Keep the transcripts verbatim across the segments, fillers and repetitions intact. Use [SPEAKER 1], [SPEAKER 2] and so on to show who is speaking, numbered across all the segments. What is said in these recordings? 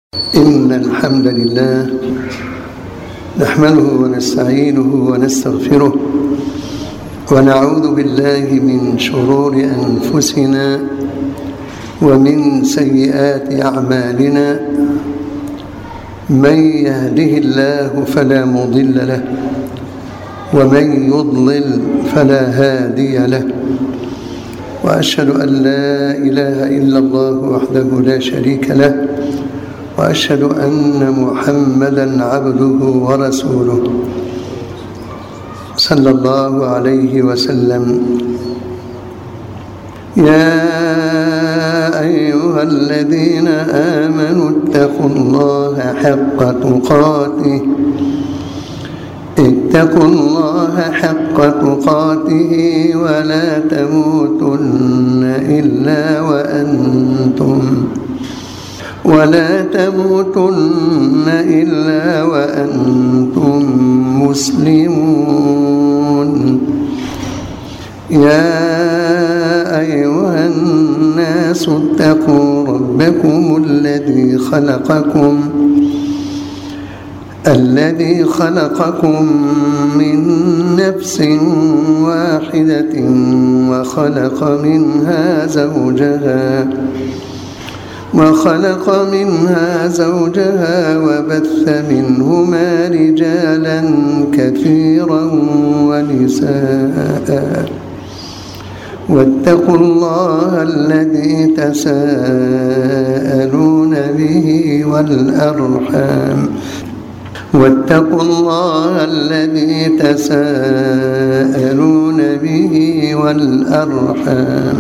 [SPEAKER 1] إن الحمد لله نحمده ونستعينه ونستغفره ونعوذ بالله من شرور أنفسنا ومن سيئات أعمالنا. من يهده الله فلا مضل له ومن يضلل فلا هادي له، وأشهد أن لا إله إلا الله وحده لا شريك له، وأشهد أن محمدًا عبده ورسوله صلى الله عليه وسلم. يا أيها الذين آمنوا اتقوا الله حق تقاته اتقوا الله حق تقاته ولا تموتن إلا وأنتم ولا تموتن إلا وأنتم مسلمون. يا أيها الناس اتقوا ربكم الذي خلقكم الذي خلقكم من نفس واحدة وخلق منها زوجها وخلق منها زوجها وبث منهما رجالا كثيرا ونساء، واتقوا الله الذي تساءلون به والأرحام واتقوا الله الذي تساءلون به والأرحام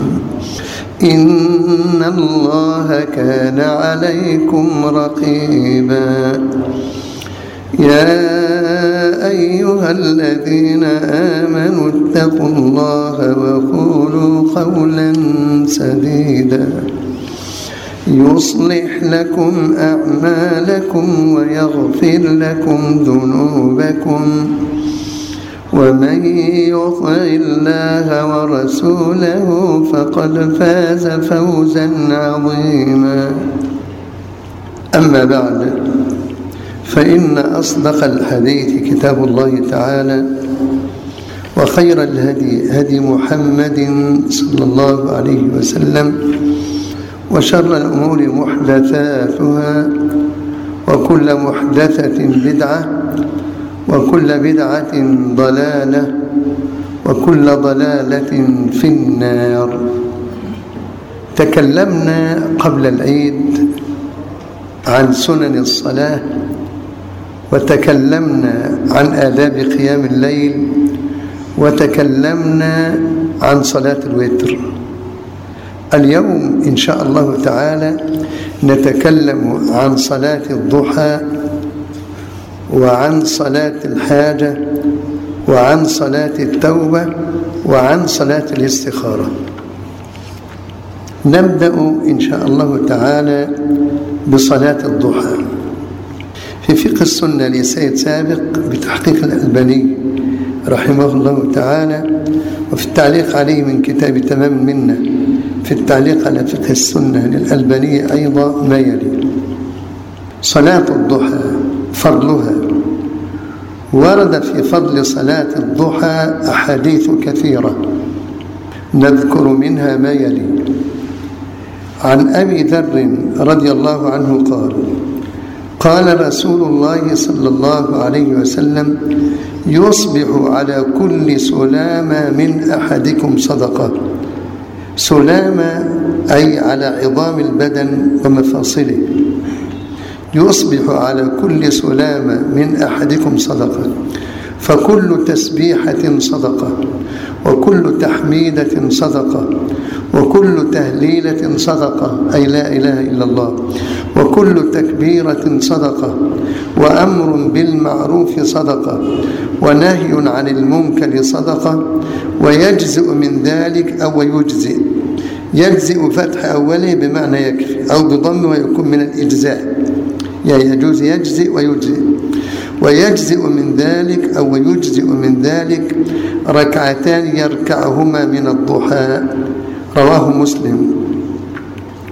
[SPEAKER 1] إن الله كان عليكم رقيبا. يا أيها الذين آمنوا اتقوا الله وقولوا قولا سديدا يصلح لكم أعمالكم ويغفر لكم ذنوبكم، ومن يطع الله ورسوله فقد فاز فوزا عظيما. أما بعد، فإن أصدق الحديث كتاب الله تعالى، وخير الهدي هدي محمد صلى الله عليه وسلم، وشر الأمور محدثاتها، وكل محدثة بدعة، وكل بدعة ضلالة، وكل ضلالة في النار. تكلمنا قبل العيد عن سنن الصلاة، وتكلمنا عن آداب قيام الليل، وتكلمنا عن صلاة الوتر. اليوم إن شاء الله تعالى نتكلم عن صلاة الضحى، وعن صلاة الحاجة، وعن صلاة التوبة، وعن صلاة الاستخارة. نبدأ إن شاء الله تعالى بصلاة الضحى. في فقه السنة لسيد سابق بتحقيق الألباني رحمه الله تعالى، وفي التعليق عليه من كتاب تمام المنة في التعليق على فقه السنة للألباني أيضا ما يلي: صلاة الضحى فضلها. ورد في فضل صلاة الضحى أحاديث كثيرة، نذكر منها ما يلي: عن أبي ذر رضي الله عنه قال: قال رسول الله صلى الله عليه وسلم: يصبح على كل سلامة من أحدكم صدقة. سلامة أي على عظام البدن ومفاصله. يصبح على كل سلامة من أحدكم صدقة، فكل تسبيحة صدقة، وكل تحميدة صدقة، وكل تهليلة صدقة أي لا إله إلا الله، وكل تكبيرة صدقة، وأمر بالمعروف صدقة، ونهي عن المنكر صدقة. ويجزئ من ذلك أو يجزئ. يجزئ فتح أوله بمعنى يكفي، أو بضم ويكون من الإجزاء، يعني يجوز يجزئ ويجزئ. ويجزئ من ذلك أو يجزئ من ذلك ركعتان يركعهما من الضحى، رواه مسلم.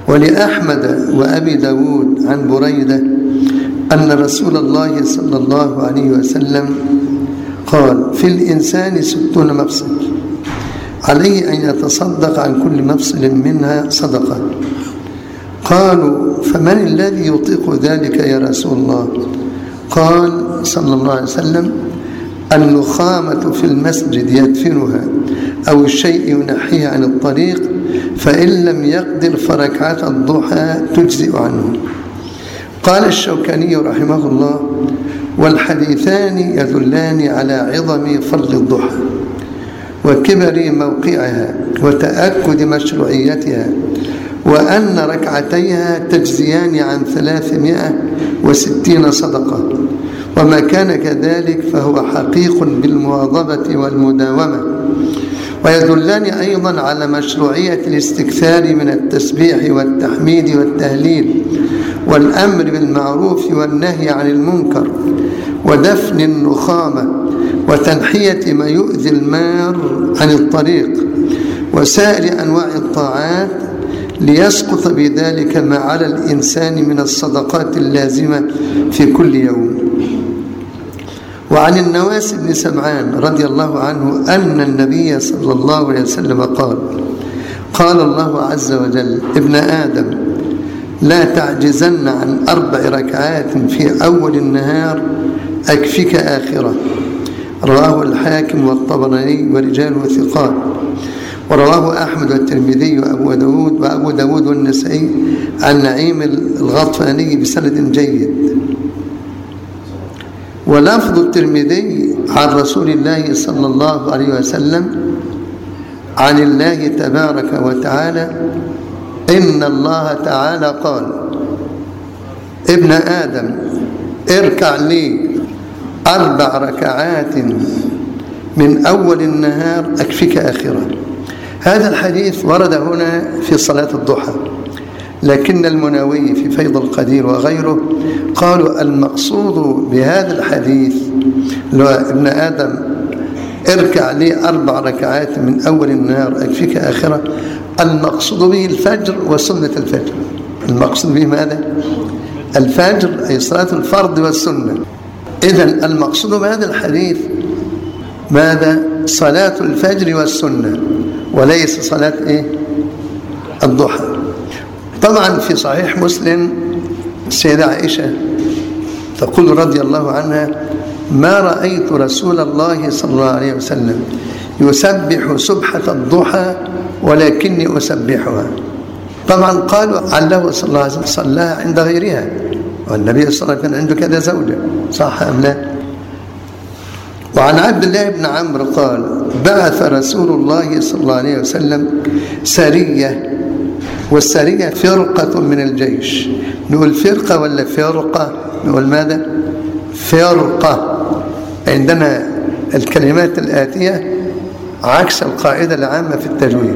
[SPEAKER 1] ولأحمد وأبي داود عن بريدة أن رسول الله صلى الله عليه وسلم قال: في الإنسان ستون مفصل، عليه أن يتصدق عن كل مفصل منها صدقة. قالوا: فمن الذي يطيق ذلك يا رسول الله؟ قال صلى الله عليه وسلم: النخامة في المسجد يدفنها أو الشيء ينحيها عن الطريق، فإن لم يقدر فركعة الضحى تجزئ عنه. قال الشوكاني رحمه الله: والحديثان يدلان على عظم فضل الضحى وكبر موقعها وتأكد مشروعيتها، وأن ركعتيها تجزيان عن ثلاثمائة وستين صدقة، وما كان كذلك فهو حقيق بالمواظبة والمداومة. ويدلان أيضا على مشروعية الاستكثار من التسبيح والتحميد والتهليل والأمر بالمعروف والنهي عن المنكر ودفن النخامة وتنحية ما يؤذي المار عن الطريق وسائر أنواع الطاعات، ليسقط بذلك ما على الإنسان من الصدقات اللازمة في كل يوم. وعن النواس بن سمعان رضي الله عنه أن النبي صلى الله عليه وسلم قال: قال الله عز وجل: ابن آدم، لا تعجزن عن أربع ركعات في أول النهار أكفك آخرة. رواه الحاكم والطبراني ورجاله ثقات، ورواه أحمد والترمذي وأبو داود وأبو داود والنسائي عن نعيم الغطفاني بسند جيد. ولفظ الترمذي عن رسول الله صلى الله عليه وسلم عن الله تبارك وتعالى: إن الله تعالى قال: ابن آدم، اركع لي أربع ركعات من أول النهار أكفك آخرة. هذا الحديث ورد هنا في صلاة الضحى، لكن المناوي في فيض القدير وغيره قالوا المقصود بهذا الحديث لو ابن آدم اركع لي أربع ركعات من أول النهار أكفك آخرة، المقصود به الفجر وسنة الفجر. المقصود به ماذا؟ الفجر، أي صلاة الفرض والسنة. إذن المقصود بهذا الحديث ماذا؟ صلاة الفجر والسنة، وليس صلاة إيه؟ الضحى. طبعا في صحيح مسلم السيدة عائشة تقول رضي الله عنها: ما رأيت رسول الله صلى الله عليه وسلم يسبح سبحة الضحى ولكني أسبحها. طبعا قالوا عله صلى الله عليه وسلم صلاها عند غيرها، والنبي صلى الله عليه وسلم كان عنده كذا زوجة، صح أم لا؟ وعن عبد الله بن عمرو قال: بعث رسول الله صلى الله عليه وسلم سرية، والسرية فرقة من الجيش. نقول فرقة ولا فرقة؟ نقول ماذا؟ فرقة. عندنا الكلمات الآتية عكس القاعدة العامة في التجويد،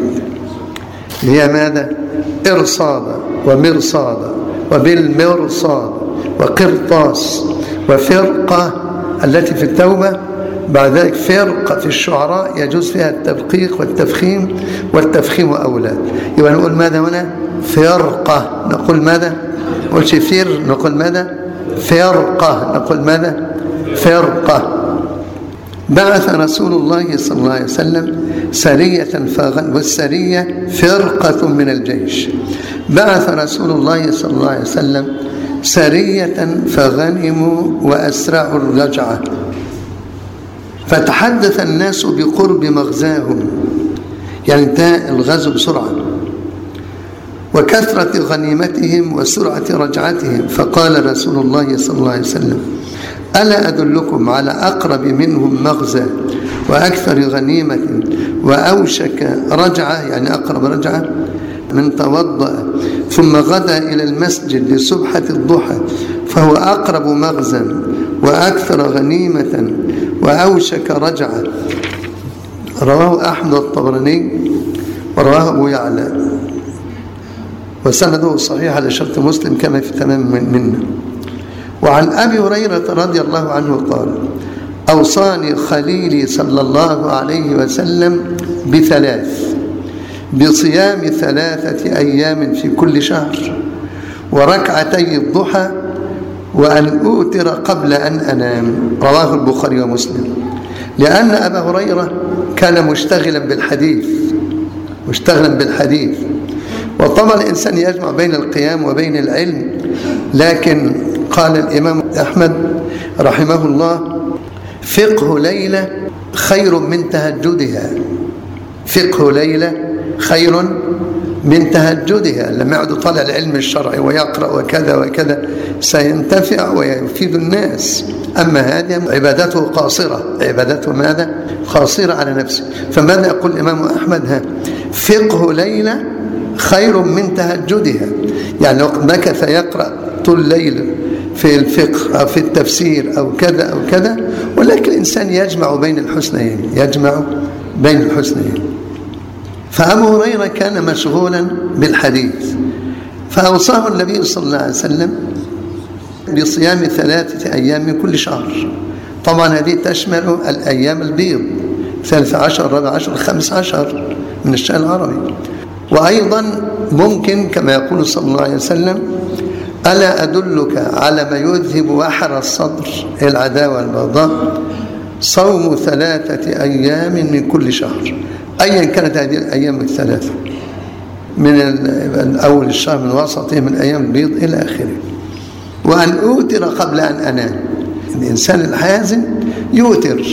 [SPEAKER 1] هي ماذا؟ إرصادا ومرصادا وبالمرصاد وقرطاس وفرقة التي في التوبة. بعد ذلك فرقة في الشعراء يجوز فيها التدقيق والتفخيم، والتفخيم أولى. يبقى نقول ماذا هنا؟ فرقة. نقول ماذا؟ نقول فر، نقول ماذا؟ فرقة. نقول ماذا؟ فرقة. بعث رسول الله صلى الله عليه وسلم سرية فغن، والسرية فرقة من الجيش. بعث رسول الله صلى الله عليه وسلم سرية فغنموا وأسرعوا الرجعة، فتحدث الناس بقرب مغزاهم، يعني انتهى الغزو بسرعة، وكثرة غنيمتهم وسرعة رجعتهم. فقال رسول الله صلى الله عليه وسلم: ألا أدلكم على أقرب منهم مغزى وأكثر غنيمة وأوشك رجعة، يعني أقرب رجعة؟ من توضأ ثم غدا إلى المسجد لسبحة الضحى فهو أقرب مغزى وأكثر غنيمة وأوشك رجعة. رواه أحمد الطبراني ورواه أبو يعلى، وسنده صحيح على شرط مسلم كما في تمام منه. وعن أبي هريرة رضي الله عنه قال: أوصاني خليلي صلى الله عليه وسلم بثلاث: بصيام ثلاثة أيام في كل شهر وركعتي الضحى وأن أوتر قبل أن أنام. رواه البخاري ومسلم. لأن أبا هريرة كان مشتغلا بالحديث مشتغلا بالحديث وطبعا الإنسان يجمع بين القيام وبين العلم، لكن قال الإمام أحمد رحمه الله: فقه ليلة خير من تهجدها. فقه ليلة خير من تهجدها. لما يعد طالع العلم الشرعي ويقرأ وكذا وكذا سينتفع ويفيد الناس، أما هذه عبادته قاصرة، عبادته ماذا؟ قاصرة على نفسه. فماذا يقول الإمام أحمد؟ ها فقه ليلة خير من تهجدها. يعني لو مكث يقرأ طول الليل في الفقه أو في التفسير أو كذا أو كذا، ولكن الإنسان يجمع بين الحسنين يجمع بين الحسنين. فأبو هريرة كان مشغولا بالحديث، فأوصاه النبي صلى الله عليه وسلم بصيام ثلاثة أيام من كل شهر. طبعا هذه تشمل الأيام البيض، ثالث عشر، رابع عشر، خمس عشر من الشهر العربي. وأيضا ممكن كما يقول صلى الله عليه وسلم: ألا أدلك على ما يذهب وحر الصدر، العداوة والبغضاء، صوم ثلاثة أيام من كل شهر، أيا كانت هذه الأيام الثلاثة، من أول الشهر، من وسطه، من أيام البيض إلى آخره. وأن أوتر قبل أن أنام. الإنسان الحازم يوتر،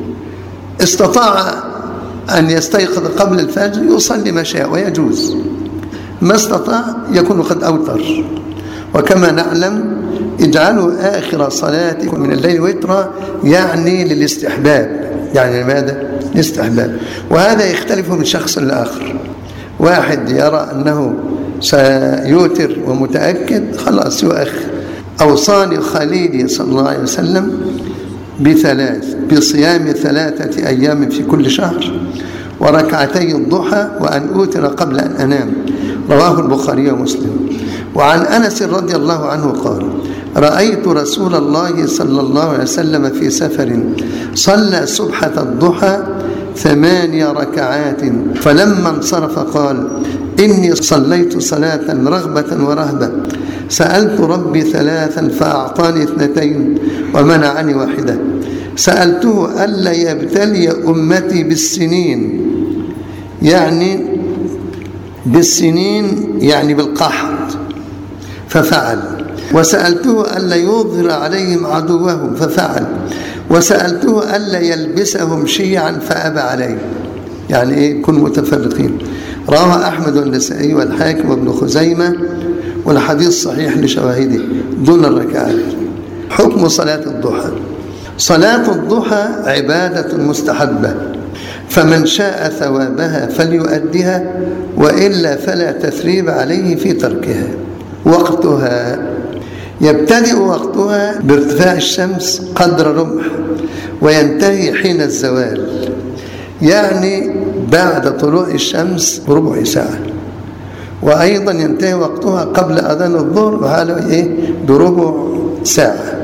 [SPEAKER 1] استطاع أن يستيقظ قبل الفجر يصلي ما شاء ويجوز، ما استطاع يكون قد أوتر. وكما نعلم اجعلوا آخر صلاتكم من الليل وترا، يعني للاستحباب. يعني لماذا؟ الاستحباب. وهذا يختلف من شخص لآخر. واحد يرى أنه سيوتر ومتأكد، خلاص يؤخر. أوصاني خليلي صلى الله عليه وسلم بثلاث: بصيام ثلاثة أيام في كل شهر وركعتي الضحى وأن أوتر قبل أن أنام. رواه البخاري ومسلم. وعن أنس رضي الله عنه قال: رأيت رسول الله صلى الله عليه وسلم في سفر صلى سبحة الضحى ثماني ركعات، فلما انصرف قال: إني صليت صلاة رغبة ورهبة، سألت ربي ثلاثا فأعطاني اثنتين ومنعني واحدة، سألته ألا يبتلي أمتي بالسنين، يعني بالسنين يعني بالقحط، ففعل. وسألته ألا يظهر عليهم عدوهم، ففعل. وسألته ألا يلبسهم شيعا، فأبى عليه. يعني إيه؟ يكونوا متفرقين. رواه أحمد والنسائي والحاكم وابن خزيمة، والحديث صحيح لشواهده دون الركعات. حكم صلاة الضحى. صلاة الضحى عبادة مستحبة، فمن شاء ثوابها فليؤدها، وإلا فلا تثريب عليه في تركها. وقتها يبتدئ وقتها بارتفاع الشمس قدر رمح، وينتهي حين الزوال، يعني بعد طلوع الشمس بربع ساعة. وأيضا ينتهي وقتها قبل أذان الظهر وهذا إيه بربع ساعة.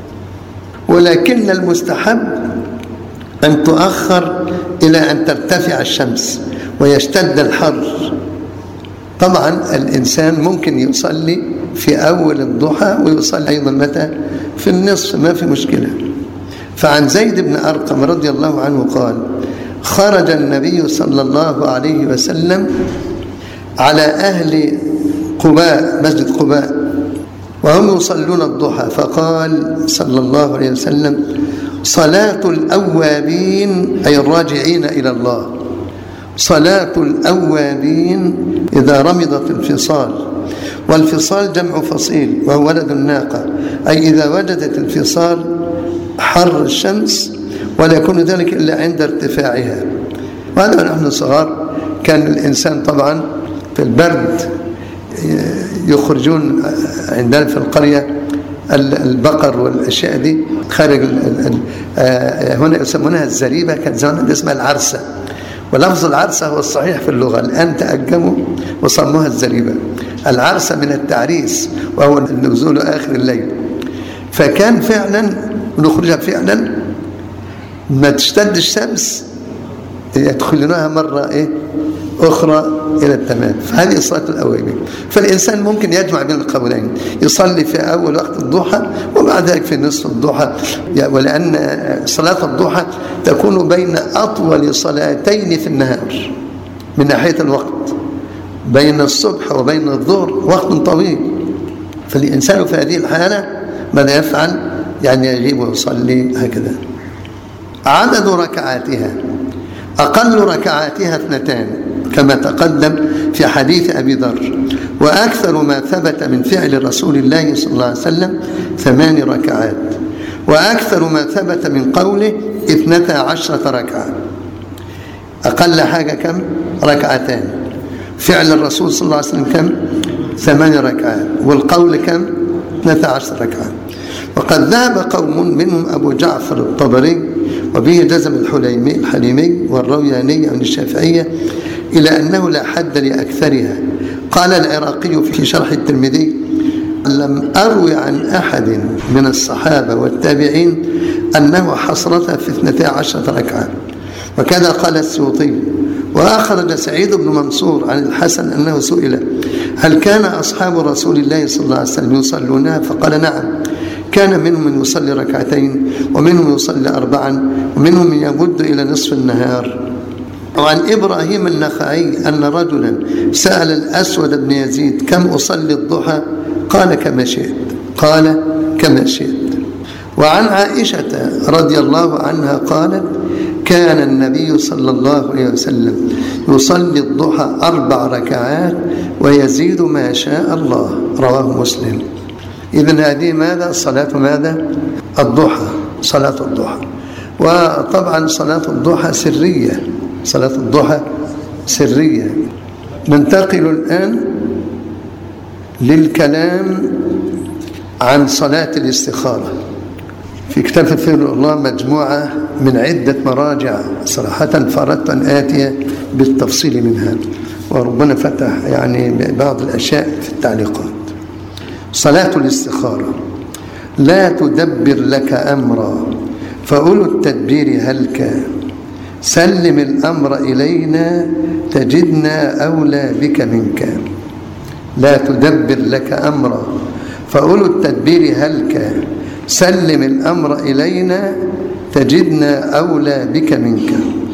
[SPEAKER 1] ولكن المستحب أن تؤخر إلى أن ترتفع الشمس ويشتد الحر. طبعا الإنسان ممكن يصلي في أول الضحى ويصلي أيضا متى؟ في النصف، ما في مشكلة. فعن زيد بن أرقم رضي الله عنه قال: خرج النبي صلى الله عليه وسلم على أهل قباء، مسجد قباء، وهم يصلون الضحى، فقال صلى الله عليه وسلم: صلاة الأوابين، أي الراجعين إلى الله، صلاة الأوابين إذا رمضت الفصال. والفصال جمع فصيل وهو ولد الناقة، أي إذا وجدت الفصال حر الشمس، ولا يكون ذلك إلا عند ارتفاعها. وهذا نحن صغار كان الإنسان طبعا في البرد يخرجون عندنا في القرية البقر والأشياء دي خارج هنا يسمونها الزريبة، كان زمان اسمها العرسة، ولفظ العرسة هو الصحيح في اللغة، الآن تأجموا وصموها الزريبة. العرسة من التعريس وهو النزول آخر الليل. فكان فعلا نخرجها فعلا ما تشتد الشمس يدخلونها مرة إيه أخرى إلى التمام. فهذه صلاة الأوابين. فالإنسان ممكن يجمع بين القولين، يصلي في أول وقت الضحى وبعد ذلك في نصف الضحى، ولأن صلاة الضحى تكون بين أطول صلاتين في النهار من ناحية الوقت، بين الصبح وبين الظهر وقت طويل. فالإنسان في هذه الحالة ماذا يفعل؟ يعني يجيب ويصلي هكذا. عدد ركعاتها أقل ركعاتها اثنتان كما تقدم في حديث أبي ذر، وأكثر ما ثبت من فعل رسول الله صلى الله عليه وسلم ثمان ركعات، وأكثر ما ثبت من قوله اثنتا عشرة ركعة. أقل حاجة كم؟ ركعتان. فعل الرسول صلى الله عليه وسلم كم؟ ثمان ركعات، والقول كم؟ اثنتا عشرة ركعة. وقد ذهب قوم منهم أبو جعفر الطبري وبه جزم الحليمي الحليمي والروياني عن الشافعية إلى أنه لا حد لأكثرها. قال العراقي في شرح الترمذي: لم أروي عن أحد من الصحابة والتابعين أنه حصرتها في اثنتي عشرة ركعة. وكذا قال السيوطي. وأخرج سعيد بن منصور عن الحسن أنه سئل: هل كان أصحاب رسول الله صلى الله عليه وسلم يصلونها؟ فقال: نعم، كان منهم من يصلي ركعتين، ومنهم يصلي أربعا، ومنهم من يمد إلى نصف النهار. وعن إبراهيم النخعي أن رجلا سأل الأسود بن يزيد: كم أصلي الضحى؟ قال: كما شئت. قال: كما شئت. وعن عائشة رضي الله عنها قالت: كان النبي صلى الله عليه وسلم يصلي الضحى أربع ركعات ويزيد ما شاء الله. رواه مسلم. إذن هذه ماذا؟ صلاة ماذا؟ الضحى، صلاة الضحى. وطبعا صلاة الضحى سرية، صلاة الضحى سرية. ننتقل الآن للكلام عن صلاة الاستخارة. في كتاب تفسير الله مجموعة من عدة مراجع صراحة، فأردت أن آتي بالتفصيل منها، وربنا فتح يعني بعض الأشياء في التعليقات. صلاة الاستخارة: لا تدبر لك أمرا فأولو التدبير هلك، سلم الأمر إلينا تجدنا أولى بك منك. لا تدبر لك أمرا فأولو التدبير هلك، سلم الأمر إلينا تجدنا أولى بك منك.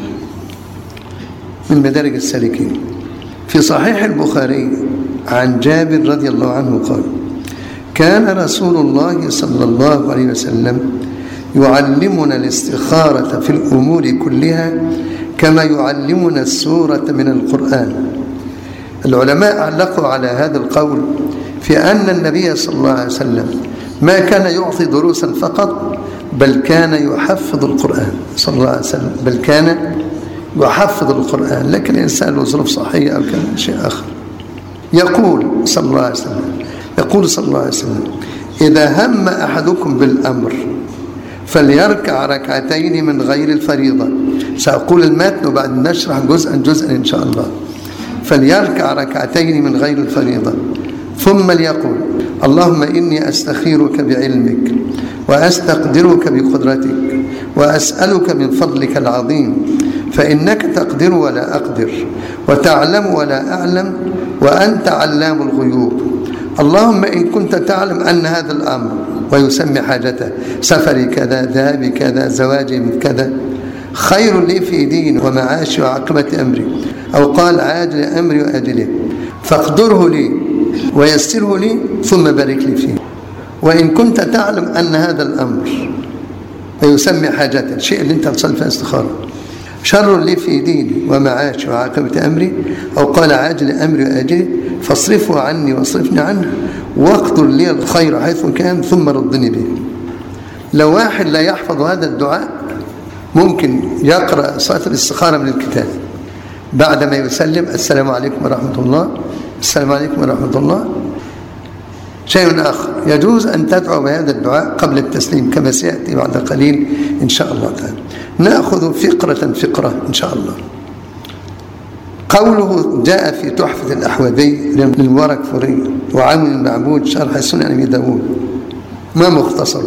[SPEAKER 1] من مدارج السالكين. في صحيح البخاري عن جابر رضي الله عنه قال: كان رسول الله صلى الله عليه وسلم يعلمنا الاستخارة في الأمور كلها كما يعلمنا السورة من القرآن. العلماء علقوا على هذا القول في أن النبي صلى الله عليه وسلم ما كان يعطي دروسا فقط، بل كان يحفظ القرآن صلى الله عليه وسلم، بل كان يحفظ القرآن، لكن الإنسان له ظروف صحية أو كان شيء آخر. يقول صلى الله عليه وسلم يقول صلى الله عليه وسلم: إذا هم أحدكم بالأمر فليركع ركعتين من غير الفريضة. سأقول المتن وبعد نشرح جزءا جزءا إن شاء الله. فليركع ركعتين من غير الفريضة، ثم ليقول: اللهم إني أستخيرك بعلمك وأستقدرك بقدرتك وأسألك من فضلك العظيم، فإنك تقدر ولا أقدر وتعلم ولا أعلم وأنت علام الغيوب. اللهم إن كنت تعلم أن هذا الأمر، ويسمي حاجته، سفري كذا، ذهابي كذا، زواجي من كذا، خير لي في ديني ومعاشي وعاقبة أمري، أو قال عاجل أمري وأجله، فاقدره لي ويسره لي ثم بارك لي فيه. وإن كنت تعلم أن هذا الأمر، ويسمي حاجته، الشيء اللي أنت تصل فيه استخارة، شر لي في ديني ومعاشي وعاقبة أمري، أو قال عاجل أمري وأجله، فاصرفه عني واصرفني عنه، واقدر لي الخير حيث كان ثم ردني به. لو واحد لا يحفظ هذا الدعاء ممكن يقرأ صلاة الاستخارة من الكتاب بعدما يسلم: السلام عليكم ورحمة الله، السلام عليكم ورحمة الله. شيء آخر، يجوز أن تدعو بهذا الدعاء قبل التسليم كما سيأتي بعد قليل إن شاء الله تعالى. نأخذ فقرة فقرة إن شاء الله. قوله جاء في تحفة الأحوذي للورقفوري وعون المعبود شرح سنن أبي داود، ما مختصره؟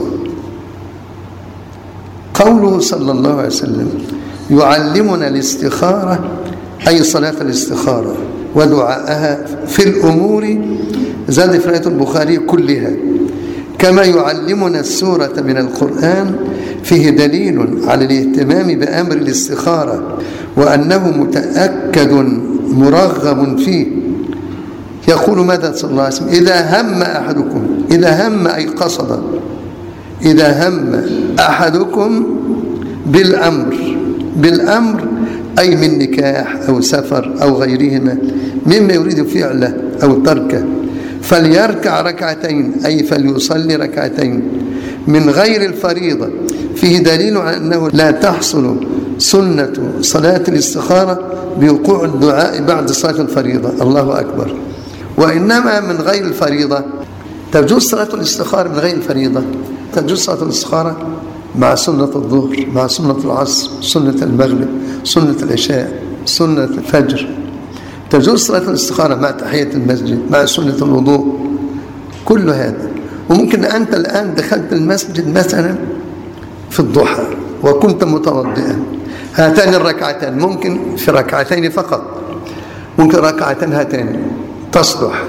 [SPEAKER 1] قوله صلى الله عليه وسلم: يعلمنا الاستخارة، أي صلاة الاستخارة، ودعاءها في الأمور، زاد في رواية البخاري كلها، كما يعلمنا السورة من القرآن فيه دليل على الاهتمام بأمر الاستخارة وأنه متأكد مرغب فيه. يقول ماذا صلى الله عليه وسلم: إذا هم أحدكم، إذا هم أي قصد، إذا هم أحدكم بالأمر، بالأمر أي من نكاح أو سفر أو غيرهما مما يريد فعله أو تركه، فليركع ركعتين أي فليصلي ركعتين من غير الفريضة. فيه دليل على أنه لا تحصل سنة صلاة الاستخارة بوقوع الدعاء بعد صلاة الفريضة، الله أكبر، وإنما من غير الفريضة. تجوز صلاة الاستخارة من غير الفريضة، تجوز صلاة الاستخارة مع سنة الظهر، مع سنة العصر، سنة المغرب، سنة العشاء، سنة الفجر. تجوز صلاة الاستخارة مع تحية المسجد، مع سنة الوضوء، كل هذا. وممكن أنت الآن دخلت المسجد مثلا في الضحى وكنت متوضئا، هاتان الركعتان ممكن في ركعتين فقط، ممكن ركعتين هاتان تصلح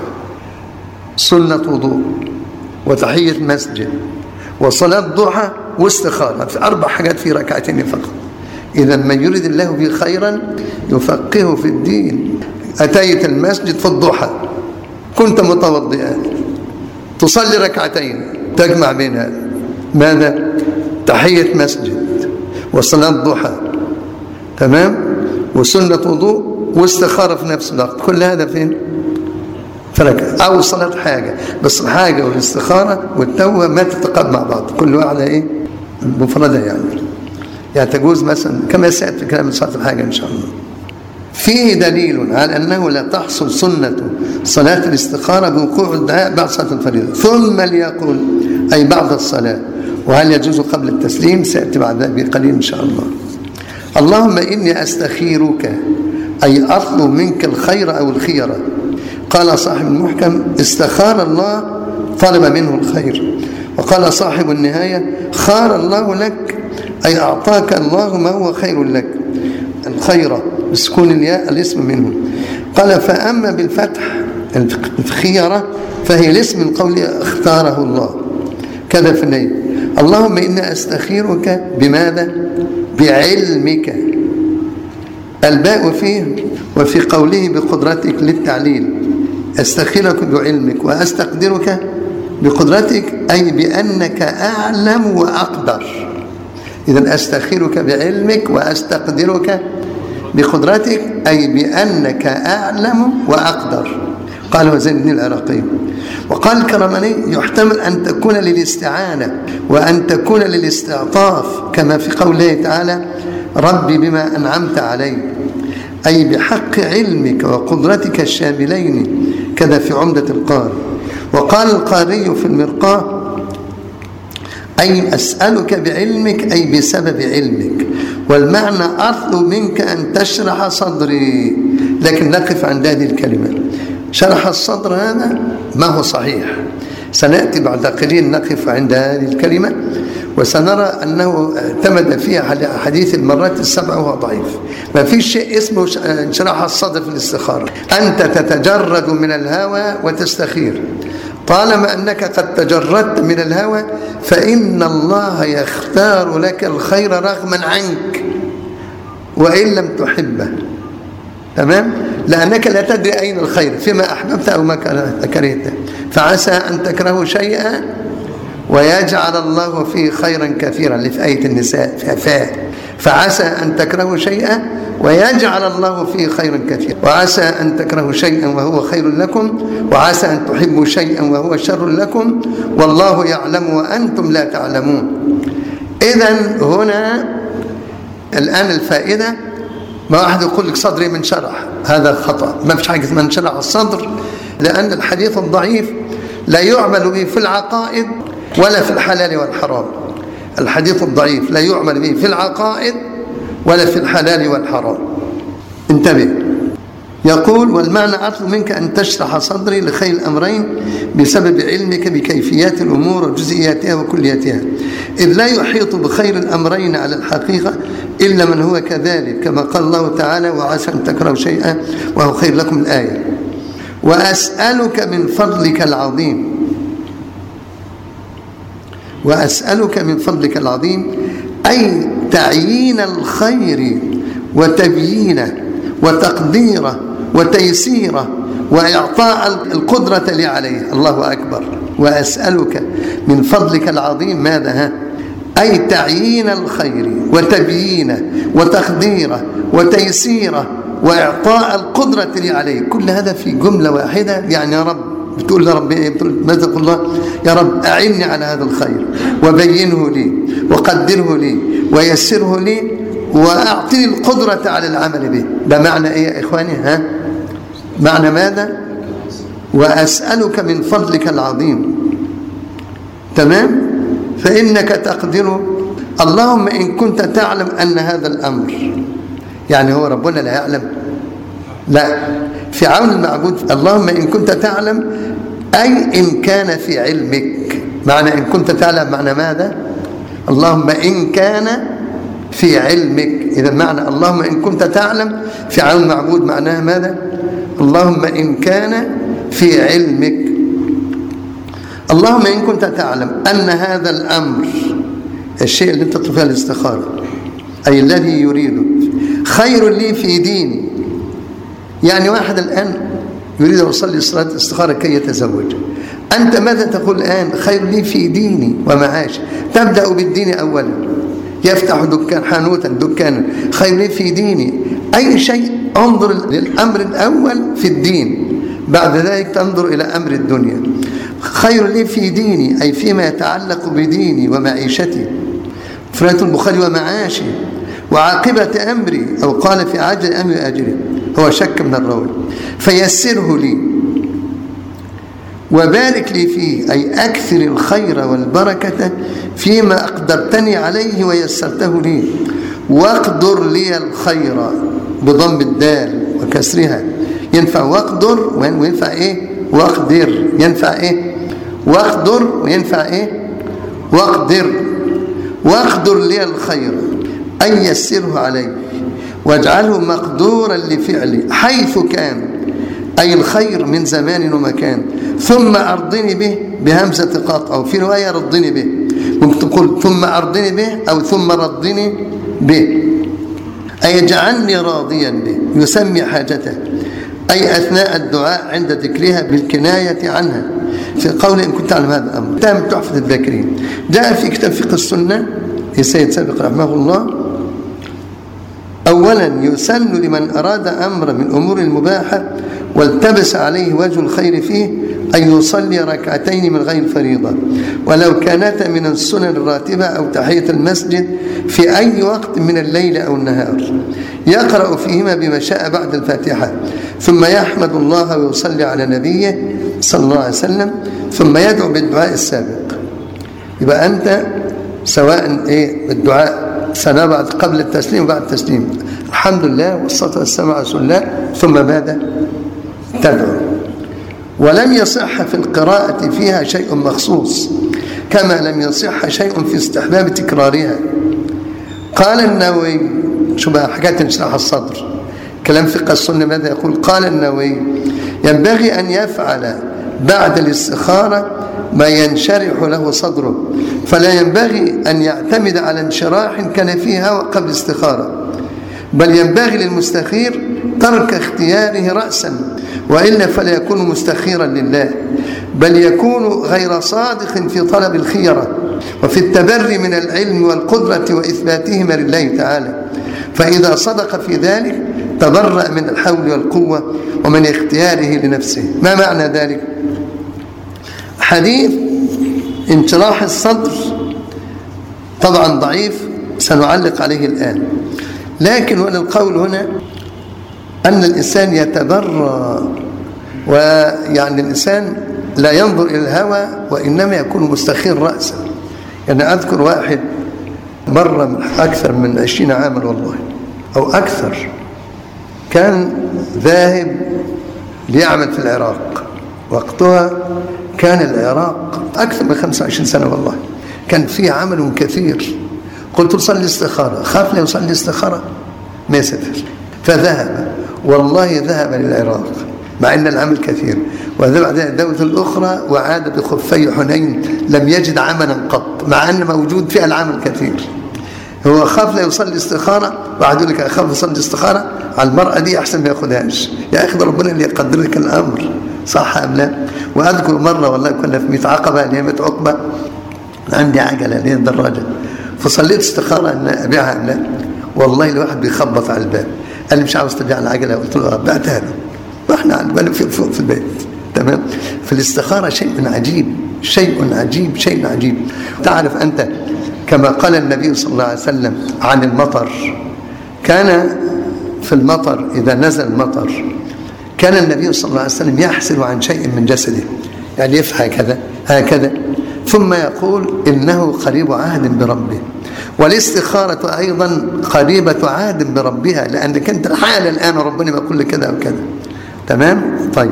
[SPEAKER 1] سنة وضوء وتحية مسجد وصلاة ضحى واستخارة، في أربع حاجات في ركعتين فقط. إذا من يريد الله به خيرا يفقهه في الدين. أتيت المسجد في الضحى، كنت متوضئا، تصلي ركعتين تجمع بين ماذا؟ تحية مسجد وصلاة ضحى، تمام، وسنة وضوء واستخارة في نفس الوقت، كل هذا فين؟ فركع. أو صلاة حاجة، بس الحاجة والاستخارة والتوبة ما تتقابل مع بعض، كل واحدة إيه؟ مفردة يعني. يعني تجوز مثلا كما سيأتي في كلام صلاة الحاجة إن شاء الله. فيه دليل على أنه لا تحصل سنة صلاة الاستخارة بوقوع الدعاء بعد صلاة الفريضة، ثم ليقول أي بعد الصلاة، وهل يجوز قبل التسليم؟ سيأتي بعد ذلك بقليل إن شاء الله. اللهم إني أستخيرك أي أطلب منك الخير أو الخيرة. قال صاحب المحكم: استخار الله طلب منه الخير. وقال صاحب النهاية: خار الله لك أي أعطاك الله ما هو خير لك، الخيرة بسكون الياء الاسم منه. قال: فأما بالفتح الخيرة فهي الاسم القول اختاره الله، كذا في النهاية. اللهم إني أستخيرك بماذا؟ بعلمك، الباء فيه وفي قوله بقدرتك للتعليل، أستخيرك بعلمك وأستقدرك بقدرتك أي بأنك أعلم وأقدر. إذن أستخيرك بعلمك وأستقدرك بقدرتك أي بأنك أعلم وأقدر. قاله زين الدين العراقي. وقال الكرماني: يحتمل أن تكون للاستعانة وأن تكون للاستعطاف، كما في قوله تعالى: ربي بما أنعمت علي، أي بحق علمك وقدرتك الشاملين، كذا في عمدة القارئ. وقال القاري في المرقاة: أي أسألك بعلمك أي بسبب علمك، والمعنى أطلب منك أن تشرح صدري. لكن نقف عند هذه الكلمة، شرح الصدر هذا ما هو صحيح، سنأتي بعد قليل نقف عند هذه الكلمة، وسنرى أنه اعتمد فيها حديث المرات السبع وهو ضعيف. ما في شيء اسمه شرح الصدر في الاستخارة، أنت تتجرد من الهوى وتستخير. طالما أنك قد تجردت من الهوى فإن الله يختار لك الخير رغما عنك وإن لم تحبه، تمام؟ لأنك لا تدري أين الخير، فيما أحببت أو ما كرهته. فعسى أن تكرهوا شيئا ويجعل الله فيه خيرا كثيرا، اللي في آية النساء في فاء. فعسى أن تكرهوا شيئا ويجعل الله فيه خيرا كثيرا، وعسى أن تكرهوا شيئا وهو خير لكم، وعسى أن تحبوا شيئا وهو شر لكم، والله يعلم وأنتم لا تعلمون. إذن هنا الآن الفائدة، ما واحد يقول لك صدري من شرح، هذا خطأ، ما فيش حاجة من شرح الصدر، لأن الحديث الضعيف لا يعمل به في العقائد ولا في الحلال والحرام. الحديث الضعيف لا يعمل به في العقائد ولا في الحلال والحرام. انتبه. يقول: والمعنى أطلب منك أن تشرح صدري لخير الأمرين بسبب علمك بكيفيات الأمور وجزئياتها وكلياتها، إذ لا يحيط بخير الأمرين على الحقيقة إلا من هو كذلك، كما قال الله تعالى: وعسى أن تكرهوا شيئا وهو خير لكم الآية. وأسألك من فضلك العظيم وأسألك من فضلك العظيم أي تعيين الخير وتبيينه وتقديره وتيسيره وإعطاء القدرة لي عليه. الله أكبر. وأسألك من فضلك العظيم ماذا؟ ها؟ أي تعيين الخير وتبيينه وتقديره وتيسيره وإعطاء القدرة لي عليه. كل هذا في جملة واحدة. يعني يا رب بتقول لرب ماذا؟ تقول الله: يا رب أعني على هذا الخير وبينه لي وقدره لي ويسره لي وأعطني القدرة على العمل به. ده معنى إيه يا إخواني؟ ها؟ معنى ماذا؟ وأسألك من فضلك العظيم. تمام؟ فإنك تقدر. اللهم إن كنت تعلم أن هذا الأمر، يعني هو ربنا لا يعلم؟ لا، في عون المعبود. اللهم إن كنت تعلم أي إن كان في علمك. معنى إن كنت تعلم معنى ماذا؟ اللهم إن كان في علمك. إذا معنى اللهم إن كنت تعلم في عون المعبود معناها ماذا؟ اللهم إن كان في علمك. اللهم إن كنت تعلم أن هذا الأمر، الشيء اللي أنت تطلب فيه الاستخارة، أي الذي يريده، خير لي في ديني. يعني واحد الآن يريد أن يصلي صلاة الاستخارة كي يتزوج، أنت ماذا تقول الآن؟ خير لي في ديني ومعاشي. تبدأ بالدين أولا، يفتح دكان حانوتا دكانا، خير لي في ديني. أي شيء انظر للأمر الأول في الدين، بعد ذلك تنظر إلى أمر الدنيا. خير لي في ديني أي فيما يتعلق بديني ومعيشتي، فرات البخاري ومعاشي، وعاقبة أمري، أو قال في عجل أمر أجري، هو شك من الراوي، فيسره لي وبارك لي فيه، أي أكثر الخير والبركة فيما أقدرتني عليه ويسرته لي. واقدر لي الخير بضم الدال وكسرها، ينفع واقدر وينفع إيه؟ واقدر. ينفع إيه؟ واقدر وينفع إيه؟ واقدر. واقدر لي الخير أي يسره علي واجعله مقدورا لفعلي حيث كان، أي الخير من زمان ومكان. ثم أرضني به بهمزة قطع، أو في رواية رضني به، ممكن تقول ثم أرضني به أو ثم رضني به، أي اجعلني راضيا به. يسمي حاجته أي أثناء الدعاء عند ذكرها بالكناية عنها، في قول إن كنت تعلم هذا الأمر. تام تحفة الذاكرين. جاء في كتاب فقه السنة لسيد سابق رحمه الله: أولا يسن لمن أراد أمر من أمور المباحة والتبس عليه وجه الخير فيه أن يصلي ركعتين من غير فريضة، ولو كانتا من السنن الراتبة أو تحية المسجد في أي وقت من الليل أو النهار، يقرأ فيهما بما شاء بعد الفاتحة، ثم يحمد الله ويصلي على نبيه صلى الله عليه وسلم، ثم يدعو بالدعاء السابق. يبقى أنت سواء إيه بالدعاء سنة بعد قبل التسليم وبعد التسليم، الحمد لله والصلاة والسلام على رسول الله، ثم ماذا؟ تدعو. ولم يصح في القراءة فيها شيء مخصوص، كما لم يصح شيء في استحباب تكرارها. قال النووي، شو بقى حكاية انشراح الصدر، كلام فقه السنة ماذا يقول؟ قال النووي: ينبغي أن يفعل بعد الاستخارة ما ينشرح له صدره، فلا ينبغي أن يعتمد على انشراح كان فيه هوى قبل الاستخارة، بل ينبغي للمستخير ترك اختياره رأسا، وإلا فلا يكون مستخيرا لله، بل يكون غير صادق في طلب الخيرة وفي التبري من العلم والقدرة وإثباتهما لله تعالى. فإذا صدق في ذلك تبرأ من الحول والقوة ومن اختياره لنفسه. ما معنى ذلك؟ حديث انشراح الصدر طبعا ضعيف، سنعلق عليه الآن، لكن وللقول هنا أن الإنسان يتبرى، ويعني الإنسان لا ينظر إلى الهوى وإنما يكون مستخير رأسا. يعني أذكر واحد مرة أكثر من عشرين عاما والله أو أكثر، كان ذاهب ليعمل في العراق. وقتها كان العراق أكثر من خمسة وعشرين سنة والله كان فيه عمل كثير. قلت له صلي استخارة، خاف لا يصلي استخارة ما يسافر، فذهب والله ذهب للعراق مع أن العمل كثير، وذهب بعد الدولة الأخرى وعاد بخفي حنين لم يجد عملا قط مع أن موجود فيها العمل كثير. هو خاف لا يصلي استخارة، وعاد يقول لك أخاف يصلي استخارة على المرأة دي أحسن ما ياخدهاش. يا أخي ربنا اللي يقدر لك الأمر، صح أم لا؟ وأذكر مرة والله كنا في ميت عقبة اللي هي ميت عقبة، عندي عجلة اللي هي الدراجة، فصليت استخارة أن أبيعها أم لا. والله الواحد بيخبط على الباب قال لي مش عاوز تبيع العجلة، قلت له بعتها له واحنا على الباب في فوق في البيت. تمام. فالاستخارة شيء عجيب شيء عجيب شيء عجيب. تعرف أنت كما قال النبي صلى الله عليه وسلم عن المطر، كان في المطر إذا نزل المطر كان النبي صلى الله عليه وسلم يحسن عن شيء من جسده، يعني يفعل هكذا هكذا ثم يقول إنه قريب عهد بربه. والاستخارة أيضا قريبة عهد بربها، لأنك أنت حال الآن ربنا يقول لك كذا وكذا. تمام. طيب.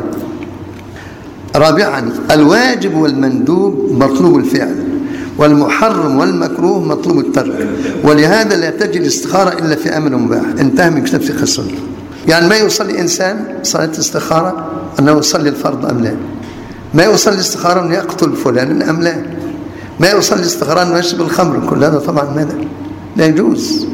[SPEAKER 1] رابعا الواجب والمندوب مطلوب الفعل، والمحرم والمكروه مطلوب الترك، ولهذا لا تجد الاستخارة إلا في أمر مباح. انتهى من كتاب فقه السنة. يعني ما يصلي إنسان صلاة الاستخارة أنه يصلي الفرض أم لا، ما يصلي الاستخارة أنه يقتل فلان أم لا، ما يصلي الاستخارة أنه يشرب الخمر، كل هذا طبعا ماذا لا يجوز.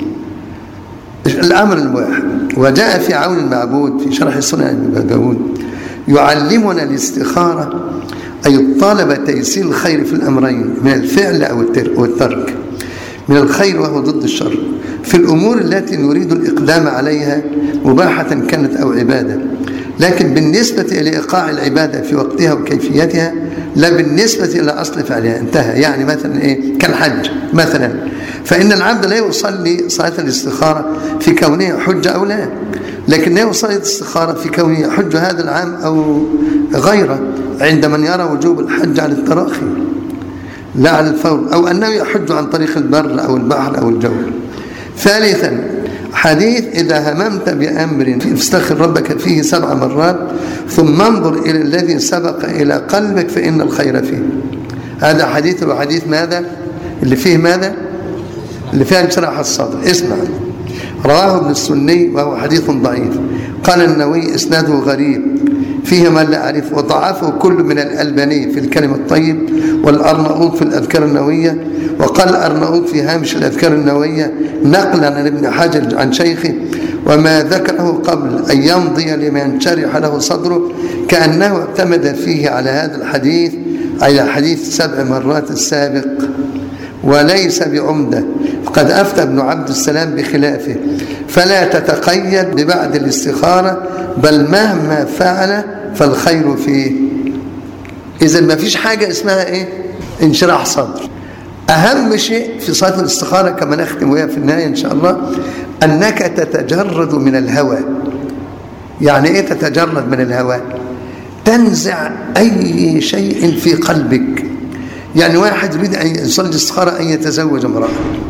[SPEAKER 1] الأمر المباح. وجاء في عون المعبود في شرح السنة ابن داود يعلمنا الاستخارة أي الطالب تيسير الخير في الأمرين من الفعل أو الترك، من الخير وهو ضد الشر، في الأمور التي نريد الإقدام عليها مباحة كانت أو عبادة، لكن بالنسبة إلى إيقاع العبادة في وقتها وكيفيتها لا بالنسبة إلى أصل فعلها. انتهى. يعني مثلا إيه كالحج مثلا، فإن العبد لا يصلي صلاة الاستخارة في كونه حج أو لا، لكن لا يصلي الاستخارة في كونه حج هذا العام أو غيره عند من يرى وجوب الحج على التراخي لا على الفور، أو أنه يحج عن طريق البر أو البحر أو الجو. ثالثا حديث إذا هممت بأمر فاستخر ربك فيه سبع مرات ثم انظر إلى الذي سبق إلى قلبك فإن الخير فيه. هذا حديث وحديث ماذا اللي فيه ماذا اللي فيه انشراح الصدر. اسمع. رواه ابن السني وهو حديث ضعيف. قال النووي إسناده غريب فيه ما لا أعرف، وضعفه كل من الألباني في الكلم الطيب والأرناؤوط في الأذكار النووية. وقال الأرناؤوط في هامش الأذكار النووية نقلا عن ابن حجر عن شيخه وما ذكره قبل أن يمضي لما ينشرح له صدره كأنه اعتمد فيه على هذا الحديث على حديث سبع مرات السابق وليس بعمدة، فقد أفتى ابن عبد السلام بخلافه. فلا تتقيد ببعد الاستخارة بل مهما فعل فالخير فيه. إذا ما فيش حاجة اسمها إيه انشراح صدر. أهم شيء في صلاة الاستخارة كما نختم وياه في النهاية إن شاء الله أنك تتجرد من الهوى. يعني إيه تتجرد من الهوى؟ تنزع أي شيء في قلبك. يعني واحد يريد أن يصلي الاستخارة أن يتزوج امرأة،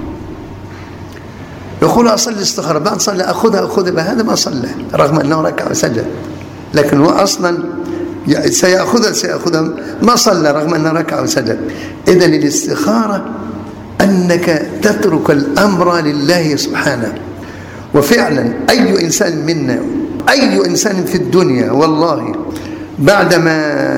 [SPEAKER 1] يقول أصلي الاستخارة بعد صلى أخذها أخذها، هذا ما صلى رغم أنه ركع وسجد، لكن هو أصلا سيأخذها سيأخذها ما صلى رغم أنه ركع وسجد. إذن الاستخارة أنك تترك الأمر لله سبحانه. وفعلا أي إنسان منا أي إنسان في الدنيا والله بعدما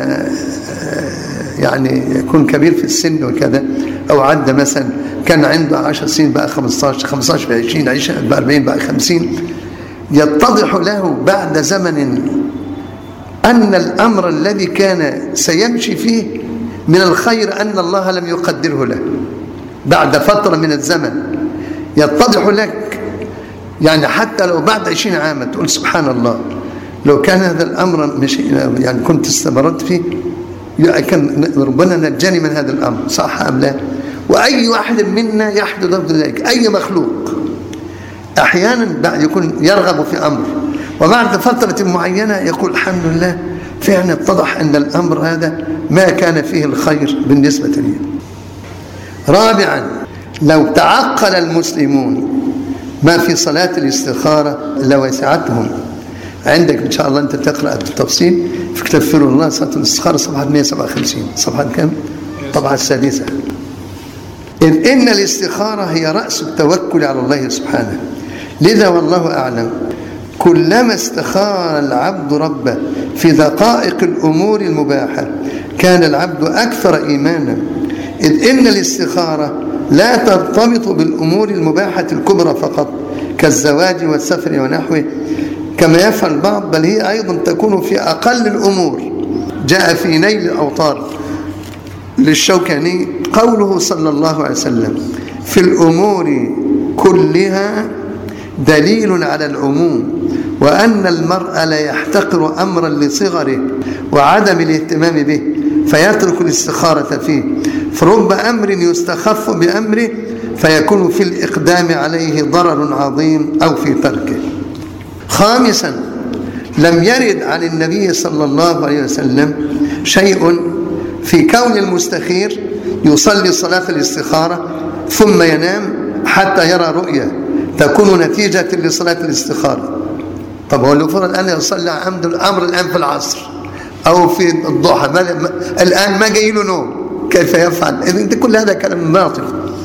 [SPEAKER 1] يعني يكون كبير في السن وكذا أو عدى مثلا كان عنده عشر سنين بقى خمستاشر خمستاشر بقى عشرين عشرين بقى أربعين بقى خمسين، يتضح له بعد زمن أن الأمر الذي كان سيمشي فيه من الخير أن الله لم يقدره له. بعد فترة من الزمن يتضح لك، يعني حتى لو بعد عشرين عاما تقول سبحان الله لو كان هذا الأمر مش يعني كنت استمرت فيه كان ربنا نجاني من هذا الأمر، صح أم لا؟ وأي واحد منا يحدث ذلك، أي مخلوق أحيانا بعد يكون يرغب في أمر وبعد فترة معينة يقول الحمد لله فعلا اتضح أن الأمر هذا ما كان فيه الخير بالنسبة لي. رابعا لو تعقل المسلمون ما في صلاة الاستخارة لوسعتهم عندك إن شاء الله أنت تقرأ بالتفصيل في كتاب فر الله صلاة الاستخارة صفحة مئة وسبعة وخمسين، صفحة كم؟ طبعة السادسة. إذ إن الاستخارة هي رأس التوكل على الله سبحانه، لذا والله أعلم كلما استخار العبد ربه في دقائق الأمور المباحة كان العبد أكثر إيمانا، إذ إن الاستخارة لا ترتبط بالأمور المباحة الكبرى فقط كالزواج والسفر ونحوه كما يفعل البعض، بل هي أيضا تكون في أقل الأمور. جاء في نيل الأوطار للشوكاني قوله صلى الله عليه وسلم: في الأمور كلها دليل على العموم، وأن المرء لا يحتقر أمرا لصغره وعدم الاهتمام به فيترك الاستخارة فيه، فرب أمر يستخف بأمره فيكون في الإقدام عليه ضرر عظيم أو في تركه. خامسا، لم يرد عن النبي صلى الله عليه وسلم شيء في كون المستخير يصلي صلاة الاستخارة ثم ينام حتى يرى رؤية تكون نتيجة لصلاة الاستخارة. طب هو لو فرض الآن يصلي عمد الأمر الآن في العصر أو في الضحى، الآن ما جاي له نوم، كيف يفعل؟ إذن كل هذا كلام باطل.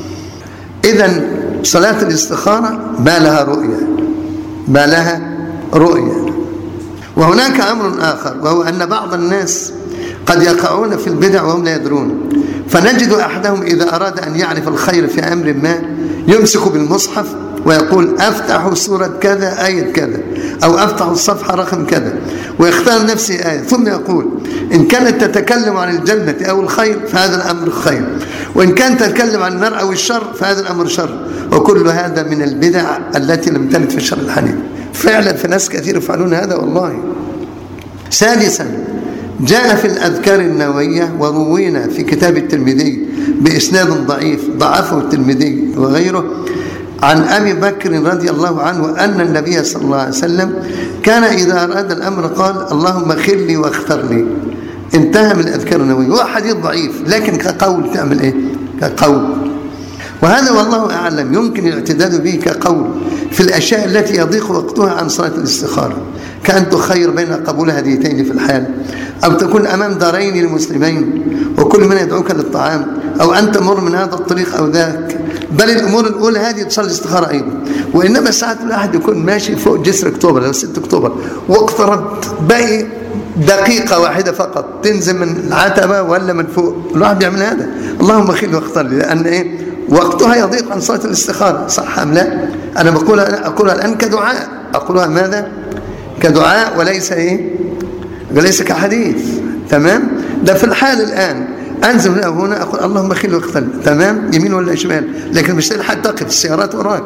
[SPEAKER 1] إذن صلاة الاستخارة ما لها رؤية، ما لها رؤية. وهناك أمر آخر، وهو أن بعض الناس قد يقعون في البدع وهم لا يدرون، فنجد أحدهم إذا أراد أن يعرف الخير في أمر ما يمسك بالمصحف ويقول أفتح سورة كذا آية كذا، أو أفتح الصفحة رقم كذا، ويختار نفسه آية، ثم يقول إن كانت تتكلم عن الجنة أو الخير فهذا الأمر خير، وإن كانت تتكلم عن النار أو الشر فهذا الأمر شر. وكل هذا من البدع التي لم ترد في الشرع الحنيف. فعلا في ناس كثير يفعلون هذا والله. سادسا، جاء في الأذكار النووية وروينا في كتاب الترمذي بإسناد ضعيف ضعفه الترمذي وغيره عن أبي بكر رضي الله عنه أن النبي صلى الله عليه وسلم كان إذا أراد الأمر قال اللهم خل لي واختر لي. انتهى من الأذكار النووية. هو حديث ضعيف لكن كقول تعمل إيه؟ كقول. وهذا والله أعلم يمكن الاعتداد به كقول في الأشياء التي يضيق وقتها عن صلاة الاستخارة، كأن تخير بين قبول هديتين في الحال، أو تكون أمام دارين المسلمين وكل من يدعوك للطعام، أو أن تمر من هذا الطريق أو ذاك. بل الأمور الأولى هذه تصلي الاستخارة أيضا. وإنما ساعات الواحد يكون ماشي فوق جسر أكتوبر أو ستة أكتوبر واقتربت باقي دقيقة واحدة فقط تنزل من العتبة ولا من فوق، الواحد بيعمل هذا اللهم خير واختار لي، لأن إيه وقتها يضيق عن صلاة الاستخارة. صح أم لا؟ أنا بقولها أقولها الآن كدعاء، أقولها ماذا؟ كدعاء وليس إيه؟ وليس كحديث. تمام؟ ده في الحال الآن أنزل من هنا أقول اللهم خير واختار، تمام؟ يمين ولا شمال، لكن مش تلحق تقف السيارات وراك.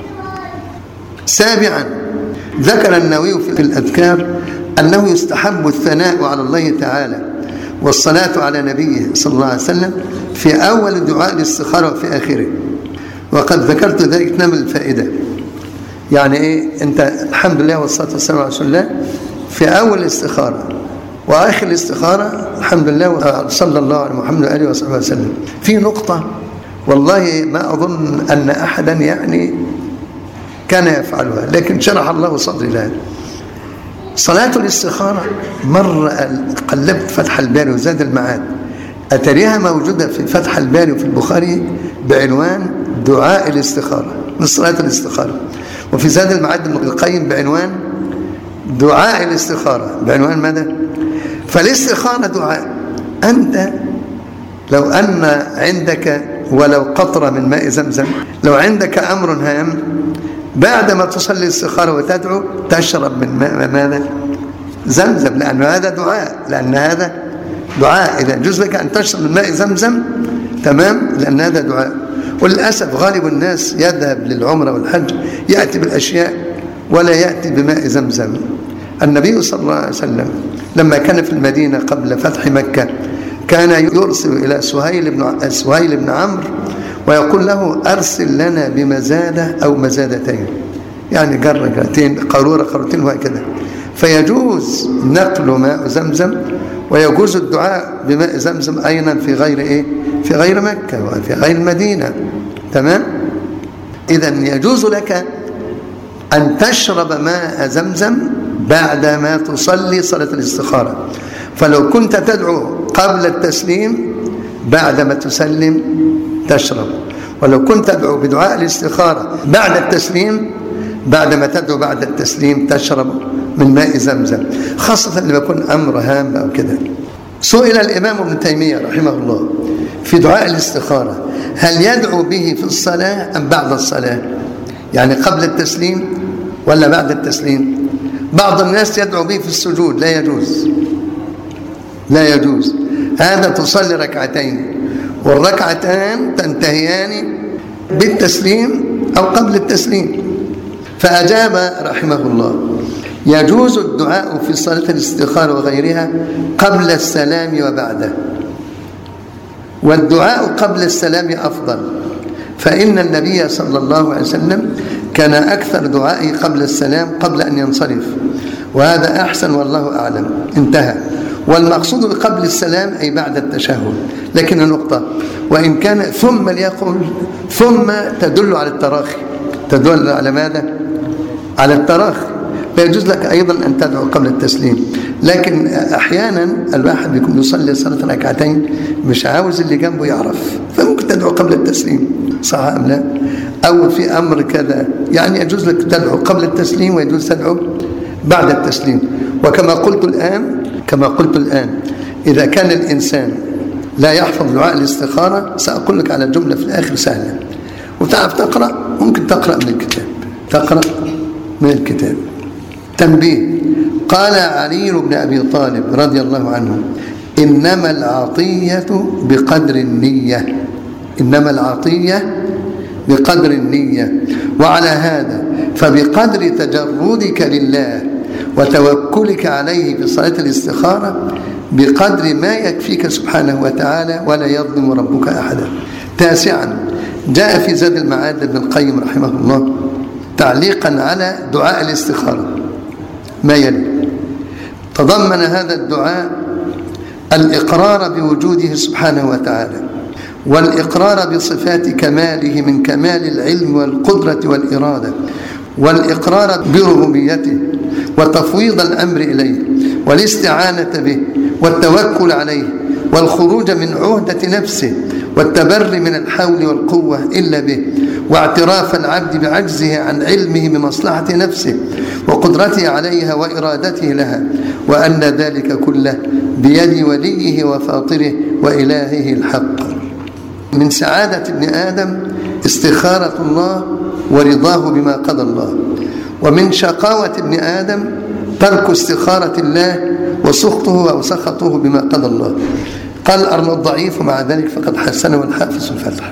[SPEAKER 1] سابعا، ذكر النووي في الأذكار أنه يستحب الثناء على الله تعالى والصلاة على نبيه صلى الله عليه وسلم في أول دعاء الاستخارة وفي آخره. وقد ذكرت ذلك تنام الفائدة. يعني إيه؟ أنت الحمد لله والصلاة والسلام على رسول الله في أول الاستخارة وآخر الاستخارة الحمد لله صلى الله على محمد وآله وصحبه وسلم. في نقطة والله ما أظن أن أحدا يعني كان يفعلها، لكن شرح الله صدري لها. صلاة الاستخارة مرة قلبت فتح الباري وزاد المعاد، أتريها موجودة في فتح الباري وفي البخاري بعنوان دعاء الاستخارة من صلاة الاستخارة، وفي زاد المعاد ابن القيم بعنوان دعاء الاستخارة بعنوان ماذا؟ فالاستخارة دعاء. أنت لو أن عندك ولو قطرة من ماء زمزم، لو عندك أمر هام بعدما تصلي الاستخارة وتدعو تشرب من ماء ماذا؟ زمزم، لأن هذا دعاء، لأن هذا دعاء. إذا يجوز لك أن تشرب من ماء زمزم، تمام، لأن هذا دعاء. وللأسف غالب الناس يذهب للعمرة والحج يأتي بالأشياء ولا يأتي بماء زمزم. النبي صلى الله عليه وسلم لما كان في المدينة قبل فتح مكة كان يرسل إلى سهيل بن سهيل بن عمرو ويقول له أرسل لنا بمزادة أو مزادتين، يعني جرجتين قارورة قارورتين وهكذا. فيجوز نقل ماء زمزم ويجوز الدعاء بماء زمزم أيضا في غير إيه؟ في غير مكة وفي غير المدينة. تمام؟ إذن يجوز لك أن تشرب ماء زمزم بعدما تصلي صلاة الاستخارة. فلو كنت تدعو قبل التسليم بعدما تسلم تشرب، ولو كنت تدعو بدعاء الاستخارة بعد التسليم بعدما تدعو بعد التسليم تشرب من ماء زمزم، خاصة اللي بيكون أمر هام أو كده. سئل الإمام ابن تيمية رحمه الله في دعاء الاستخارة هل يدعو به في الصلاة أم بعد الصلاة؟ يعني قبل التسليم ولا بعد التسليم؟ بعض الناس يدعو به في السجود، لا يجوز، لا يجوز. هذا تصلي ركعتين والركعتان تنتهيان بالتسليم أو قبل التسليم. فأجاب رحمه الله يجوز الدعاء في صلاة الاستخارة وغيرها قبل السلام وبعده، والدعاء قبل السلام أفضل، فإن النبي صلى الله عليه وسلم كان أكثر دعائه قبل السلام قبل أن ينصرف، وهذا أحسن والله أعلم. انتهى. والمقصود بقبل السلام أي بعد التشهد. لكن النقطة وإن كان ثم ليقول ثم تدل على التراخي، تدل على ماذا؟ على التراخي. فيجوز لك أيضا أن تدعو قبل التسليم، لكن أحيانا الواحد بيكون يصلي صلاة ركعتين مش عاوز اللي جنبه يعرف، فممكن تدعو قبل التسليم، صح أم لا؟ أو في أمر كذا، يعني يجوز لك تدعو قبل التسليم ويجوز تدعو بعد التسليم. وكما قلت الآن كما قلت الآن إذا كان الإنسان لا يحفظ دعاء الاستخارة سأقول لك على جملة في الآخر سهلة وتعرف تقرأ، ممكن تقرأ من الكتاب، تقرأ من الكتاب. تنبيه: قال علي بن أبي طالب رضي الله عنه إنما العطية بقدر النية، إنما العطية بقدر النية، وعلى هذا فبقدر تجردك لله وتوكلك عليه في صلاة الاستخارة بقدر ما يكفيك سبحانه وتعالى ولا يظلم ربك أحدا. تاسعا، جاء في زاد المعاد ابن القيم رحمه الله تعليقا على دعاء الاستخارة ما يلي: تضمن هذا الدعاء الإقرار بوجوده سبحانه وتعالى، والإقرار بصفات كماله من كمال العلم والقدرة والإرادة، والإقرار بربوبيته وتفويض الأمر إليه والاستعانة به والتوكل عليه والخروج من عهدة نفسه والتبري من الحول والقوة إلا به، واعتراف العبد بعجزه عن علمه بمصلحة نفسه وقدرته عليها وإرادته لها، وأن ذلك كله بيد وليه وفاطره وإلهه الحق. من سعادة ابن آدم استخارة الله ورضاه بما قضى الله، ومن شقاوة ابن آدم ترك استخارة الله وسخطه أو سخطه بما قضى الله. قال أرنو الضعيف ومع ذلك فقد حسنه الحافظ الفتح.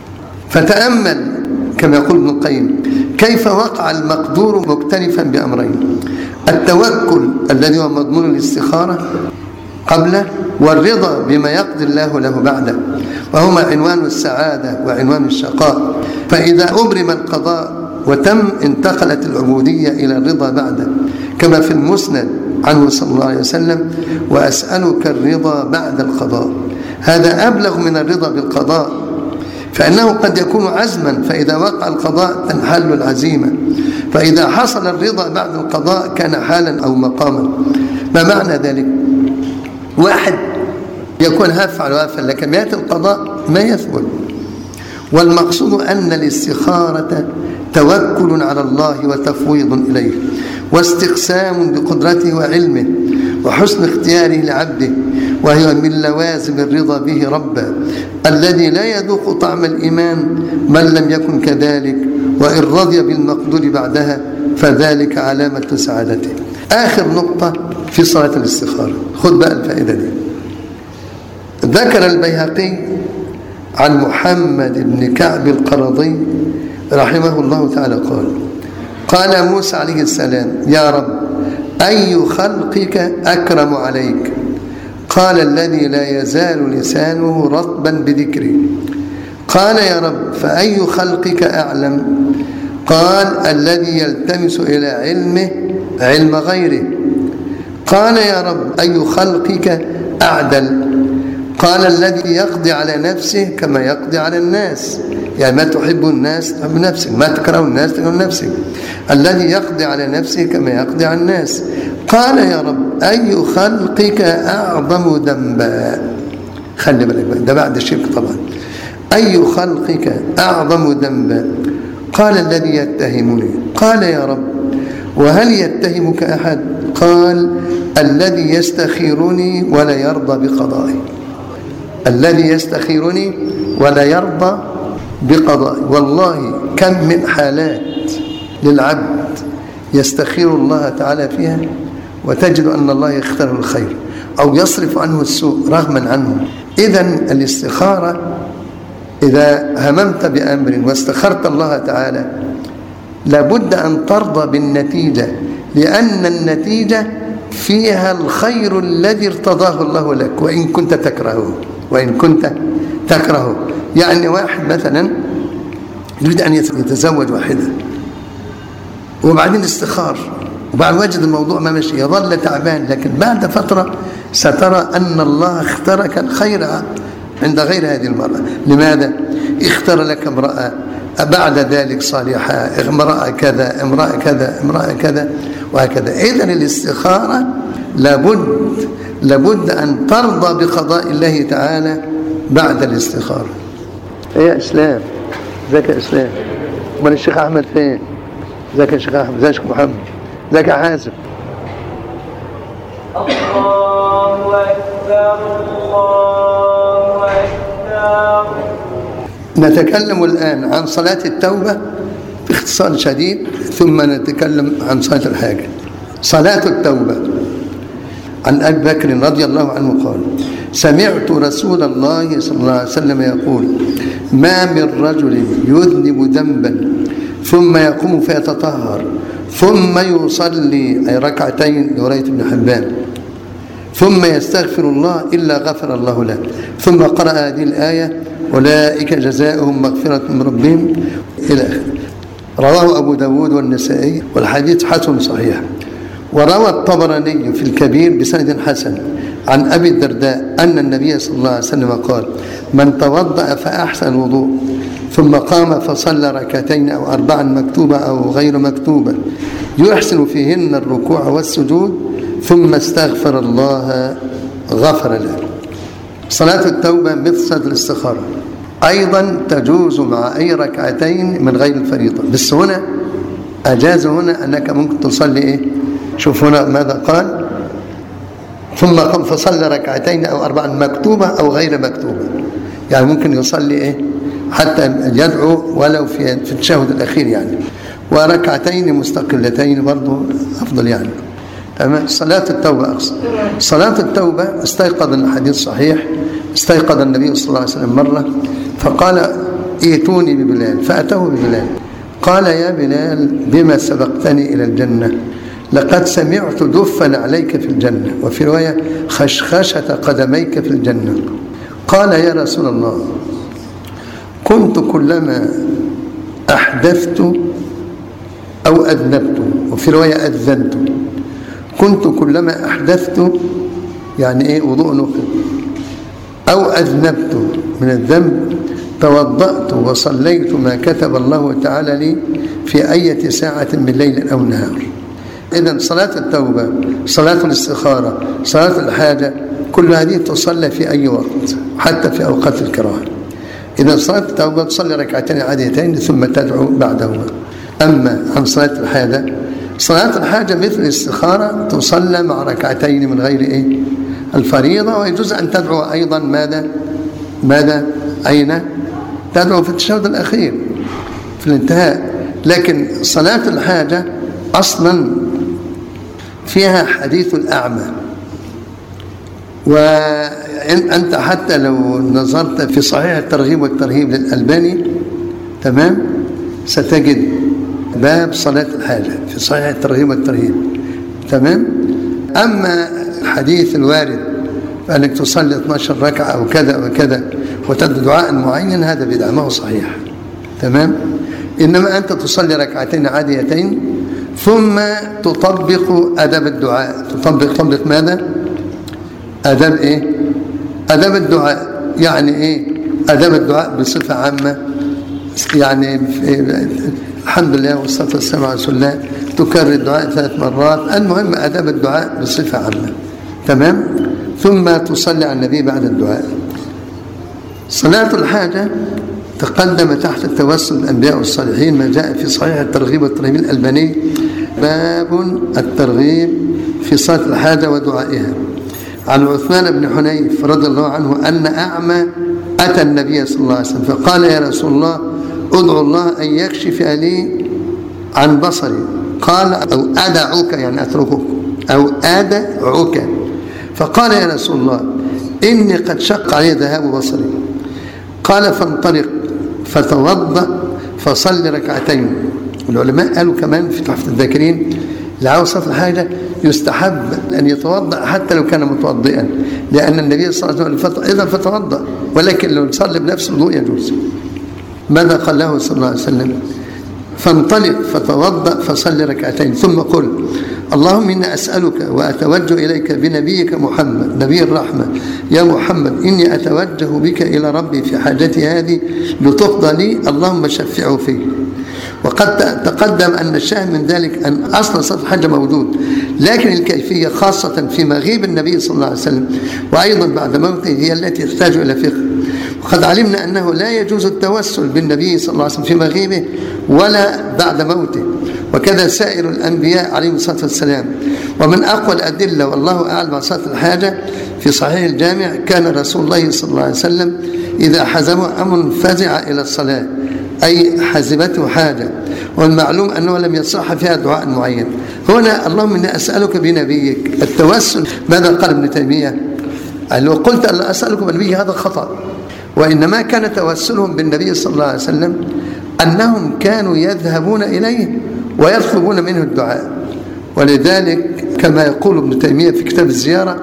[SPEAKER 1] فتأمل كما يقول ابن القيم كيف وقع المقدور مكترفا بأمرين: التوكل الذي هو مضمون الاستخارة قبله، والرضا بما يقضي الله له بعده، وهما عنوان السعادة وعنوان الشقاء. فإذا أبرم القضاء وتم انتقلت العبودية إلى الرضا بعده، كما في المسند عنه صلى الله عليه وسلم: وأسألك الرضا بعد القضاء. هذا أبلغ من الرضا بالقضاء، فإنه قد يكون عزما، فإذا وقع القضاء تنحل العزيمة، فإذا حصل الرضا بعد القضاء كان حالا أو مقاما. ما معنى ذلك؟ واحد يكون هفعل وافعل لكن يأتي القضاء ما يثبت. والمقصود أن الاستخارة توكل على الله وتفويض إليه واستقسام بقدرته وعلمه وحسن اختياره لعبده، وهي من لوازم الرضا به ربا الذي لا يذوق طعم الإيمان من لم يكن كذلك، وإن رضي بالمقدور بعدها فذلك علامة سعادته. آخر نقطة في صلاة الاستخارة، خذ بقى الفائدة دي. ذكر البيهقي عن محمد بن كعب القرظي رحمه الله تعالى قال: قال موسى عليه السلام: يا رب أي خلقك أكرم عليك؟ قال: الذي لا يزال لسانه رطبا بذكري. قال: يا رب فأي خلقك أعلم؟ قال: الذي يلتمس إلى علمه علم غيره. قال: يا رب أي خلقك أعدل؟ قال: الذي يقضي على نفسه كما يقضي على الناس، يعني ما تحب الناس تحب نفسك، ما تكره الناس تكره نفسك. الذي يقضي على نفسه كما يقضي على الناس. قال يا رب أي خلقك أعظم ذنبا. خلي بالك ده بعد الشرك طبعا. أي خلقك أعظم ذنبا؟ قال الذي يتهمني. قال يا رب وهل يتهمك أحد؟ قال الذي يستخيرني ولا يرضى بقضائي. الذي يستخيرني ولا يرضى بقضائي. والله كم من حالات للعبد يستخير الله تعالى فيها وتجد أن الله يختار الخير أو يصرف عنه السوء رغما عنه. إذن الاستخارة إذا هممت بأمر واستخرت الله تعالى لابد أن ترضى بالنتيجة، لأن النتيجة فيها الخير الذي ارتضاه الله لك وإن كنت تكرهه. وإن كنت تكرهه يعني واحد مثلا يريد أن يتزوج واحدة وبعدين استخار وبعد وجد الموضوع ما مشي يظل تعبان، لكن بعد فترة سترى أن الله اختارك الخير عند غير هذه المرأة. لماذا؟ اختار لك امرأة بعد ذلك صالحة، امرأة كذا امرأة كذا امرأة كذا وهكذا. إذن الاستخارة لابد لابد أن ترضى بقضاء الله تعالى بعد الاستخارة. إيه يا إسلام؟ ذاك يا إسلام؟ أمال الشيخ أحمد فين؟ ذاك يا شيخ أحمد؟ ذاك الشيخ محمد؟ ذاك يا حازم؟ الله أكبر الله أكبر. نتكلم الآن عن صلاة التوبة باختصار شديد ثم نتكلم عن صلاة الحاجة. صلاة التوبة عن أبي بكر رضي الله عنه قال سمعت رسول الله صلى الله عليه وسلم يقول ما من رجل يذنب ذنبا ثم يقوم فيتطهر ثم يصلي أي ركعتين لرواية ابن حبان ثم يستغفر الله إلا غفر الله له. ثم قرأ هذه الآية أولئك جزاؤهم مغفرة من ربهم إلى آخره. رواه أبو داود والنسائي والحديث حسن صحيح. وروى الطبراني في الكبير بسند حسن عن أبي الدرداء أن النبي صلى الله عليه وسلم قال من توضأ فأحسن الوضوء ثم قام فصلى ركعتين أو أربعا مكتوبة أو غير مكتوبة يحسن فيهن الركوع والسجود ثم استغفر الله غفر له. صلاة التوبة مثل الاستخارة أيضا تجوز مع أي ركعتين من غير الفريضة، بس هنا أجاز هنا أنك ممكن تصلي إيه؟ شوف هنا ماذا قال ثم قم فصلى ركعتين أو أربعا مكتوبة أو غير مكتوبة، يعني ممكن يصلي إيه حتى يدعو ولو في في التشهد الأخير يعني، وركعتين مستقلتين برضو أفضل يعني. تمام. صلاة التوبة أقصد صلاة التوبة استيقظ الحديث صحيح استيقظ النبي صلى الله عليه وسلم مرة فقال ائتوني ببلال فأتوه ببلال قال يا بلال بما سبقتني إلى الجنة لقد سمعت دفا عليك في الجنة وفي رواية خشخشة قدميك في الجنة. قال يا رسول الله كنت كلما أحدثت أو أذنبت وفي رواية أذنت كنت كلما أحدثت يعني إيه وضوء نقل أو أذنبت من الذنب توضأت وصليت ما كتب الله تعالى لي في أي ساعة من ليل أو نهار. إذن صلاة التوبة صلاة الاستخارة صلاة الحاجة كل هذه تصلى في أي وقت حتى في أوقات الكراهة. إذن صلاة التوبة تصلي ركعتين عاديتين ثم تدعو بعدهما. أما عن صلاة الحاجة صلاة الحاجة مثل الاستخارة تصلى مع ركعتين من غير إيه الفريضة، ويجوز أن تدعو أيضا ماذا ماذا أين تدعو في التشهد الأخير في الانتهاء. لكن صلاة الحاجة أصلا فيها حديث الأعمى، وأنت حتى لو نظرت في صحيح الترغيب والترهيب للألباني تمام ستجد باب صلاة الحاجة في صحيح الترغيب والترهيب تمام. أما الحديث الوارد فأنك تصلي اثنتي عشرة ركعة أو كذا وكذا وتدعو دعاء معين هذا بدعة ما هو صحيح تمام. إنما أنت تصلي ركعتين عاديتين ثم تطبق أدب الدعاء. تطبق تطبق ماذا؟ أدب إيه؟ أدب الدعاء. يعني إيه أدب الدعاء بصفة عامة؟ يعني الحمد لله والصلاة والسلام على رسول الله، تكرر الدعاء ثلاث مرات. المهم أداب الدعاء بصفة عامة. تمام. ثم تصلي على النبي بعد الدعاء. صلاة الحاجة تقدم تحت التوسل بالأنبياء والصالحين ما جاء في صحيح الترغيب والترهيب الألباني، باب الترغيب في صلاة الحاجة ودعائها. عن عثمان بن حنيف رضي الله عنه أن أعمى أتى النبي صلى الله عليه وسلم فقال: يا رسول الله، أدعو الله أن يكشف لي عن بصري. قال: أو أدعوك، يعني أتركك، أو أدعوك. فقال: يا رسول الله، إني قد شق علي ذهاب بصري. قال: فانطلق فتوضأ فصل ركعتين. العلماء قالوا كمان في تحفة الذاكرين اللي عاوز صلاة الحاجة يستحب أن يتوضأ حتى لو كان متوضئا، لأن النبي صلى الله عليه وسلم إذا فتوضأ، ولكن لو صلى بنفس الوضوء يجوز. ماذا قال له صلى الله عليه وسلم؟ فانطلق فتوضأ فصل ركعتين ثم قل: اللهم إني أسألك وأتوجه إليك بنبيك محمد نبي الرحمة، يا محمد إني أتوجه بك إلى ربي في حاجتي هذه لتقضى لي، اللهم شفعه فيه. وقد تقدم أن الشاهد من ذلك أن أصل صلاة الحاجة موجود، لكن الكيفية خاصة في مغيب النبي صلى الله عليه وسلم وأيضا بعد موته هي التي تحتاج إلى فقه. وقد علمنا أنه لا يجوز التوسل بالنبي صلى الله عليه وسلم في مغيبه ولا بعد موته، وكذا سائر الأنبياء عليهم الصلاة والسلام. ومن أقوى الأدلة والله أعلم صلاة الحاجة في صحيح الجامع كان رسول الله صلى الله عليه وسلم إذا حزمه أمر فزع إلى الصلاة، أي حزبته حاجة، والمعلوم أنه لم يصح فيها دعاء معين. هنا اللهم إني أسألك بنبيك. التوسل ماذا قال ابن تيمية؟ لو قلت أن أسألك بنبيك هذا خطأ، وإنما كان توسلهم بالنبي صلى الله عليه وسلم أنهم كانوا يذهبون إليه ويطلبون منه الدعاء. ولذلك كما يقول ابن تيمية في كتاب الزيارة: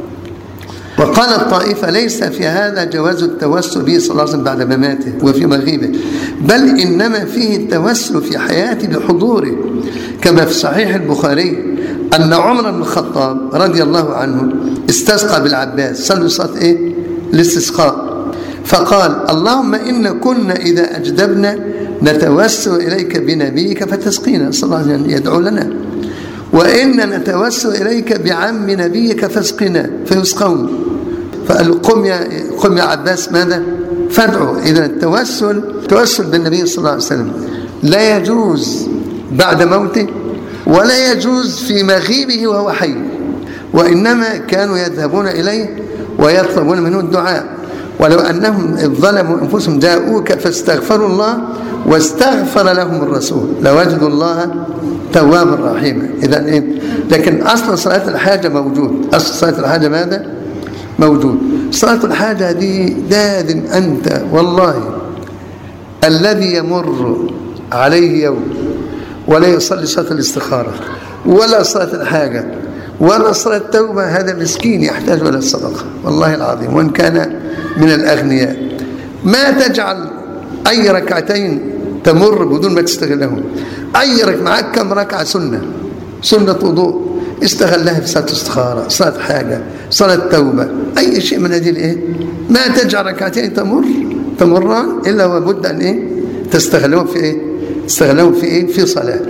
[SPEAKER 1] وقال الطائفة ليس في هذا جواز التوسل به صلى الله عليه وسلم بعد مماته وفي مغيبه، بل إنما فيه التوسل في حياته بحضوره، كما في صحيح البخاري أن عمر بن الخطاب رضي الله عنه استسقى بالعباس، صلوا صلاة إيه؟ الاستسقاء، فقال: اللهم إن كنا إذا أجدبنا نتوسل إليك بنبيك فتسقينا، صلى الله عليه وسلم يدعو لنا، وإن نتوسل إليك بعم نبيك فاسقنا فيسقون. فقال: قم يا, قم يا عباس ماذا؟ فادعوا. إذا التوسل التوسل بالنبي صلى الله عليه وسلم لا يجوز بعد موته ولا يجوز في مغيبه وهو حي، وإنما كانوا يذهبون إليه ويطلبون منه الدعاء. ولو أنهم ظلموا أنفسهم جاءوك فاستغفروا الله واستغفر لهم الرسول لوجدوا الله توابا رحيما. إذا إيه؟ لكن أصل صلاة الحاجة موجود. أصل صلاة الحاجة ماذا؟ موجود. صلاة الحاجة دي داذن أنت والله الذي يمر عليه يوم ولا يصلي صلاة الاستخارة ولا صلاة الحاجة ولا صلاة التوبة، هذا مسكين يحتاج إلى الصدقة والله العظيم، وإن كان من الأغنياء. ما تجعل أي ركعتين تمر بدون ما تستغلهم. أي ركعة معك كم ركعة سنة سنة وضوء استغلها في صلاة استخارة، صلاة حاجة، صلاة توبة، أي شيء من هذه الإيه. ما تجعل ركعتين تمر تمران إلا وبد أن إيه تستغلهم في إيه تستغلهم في إيه في صلاة.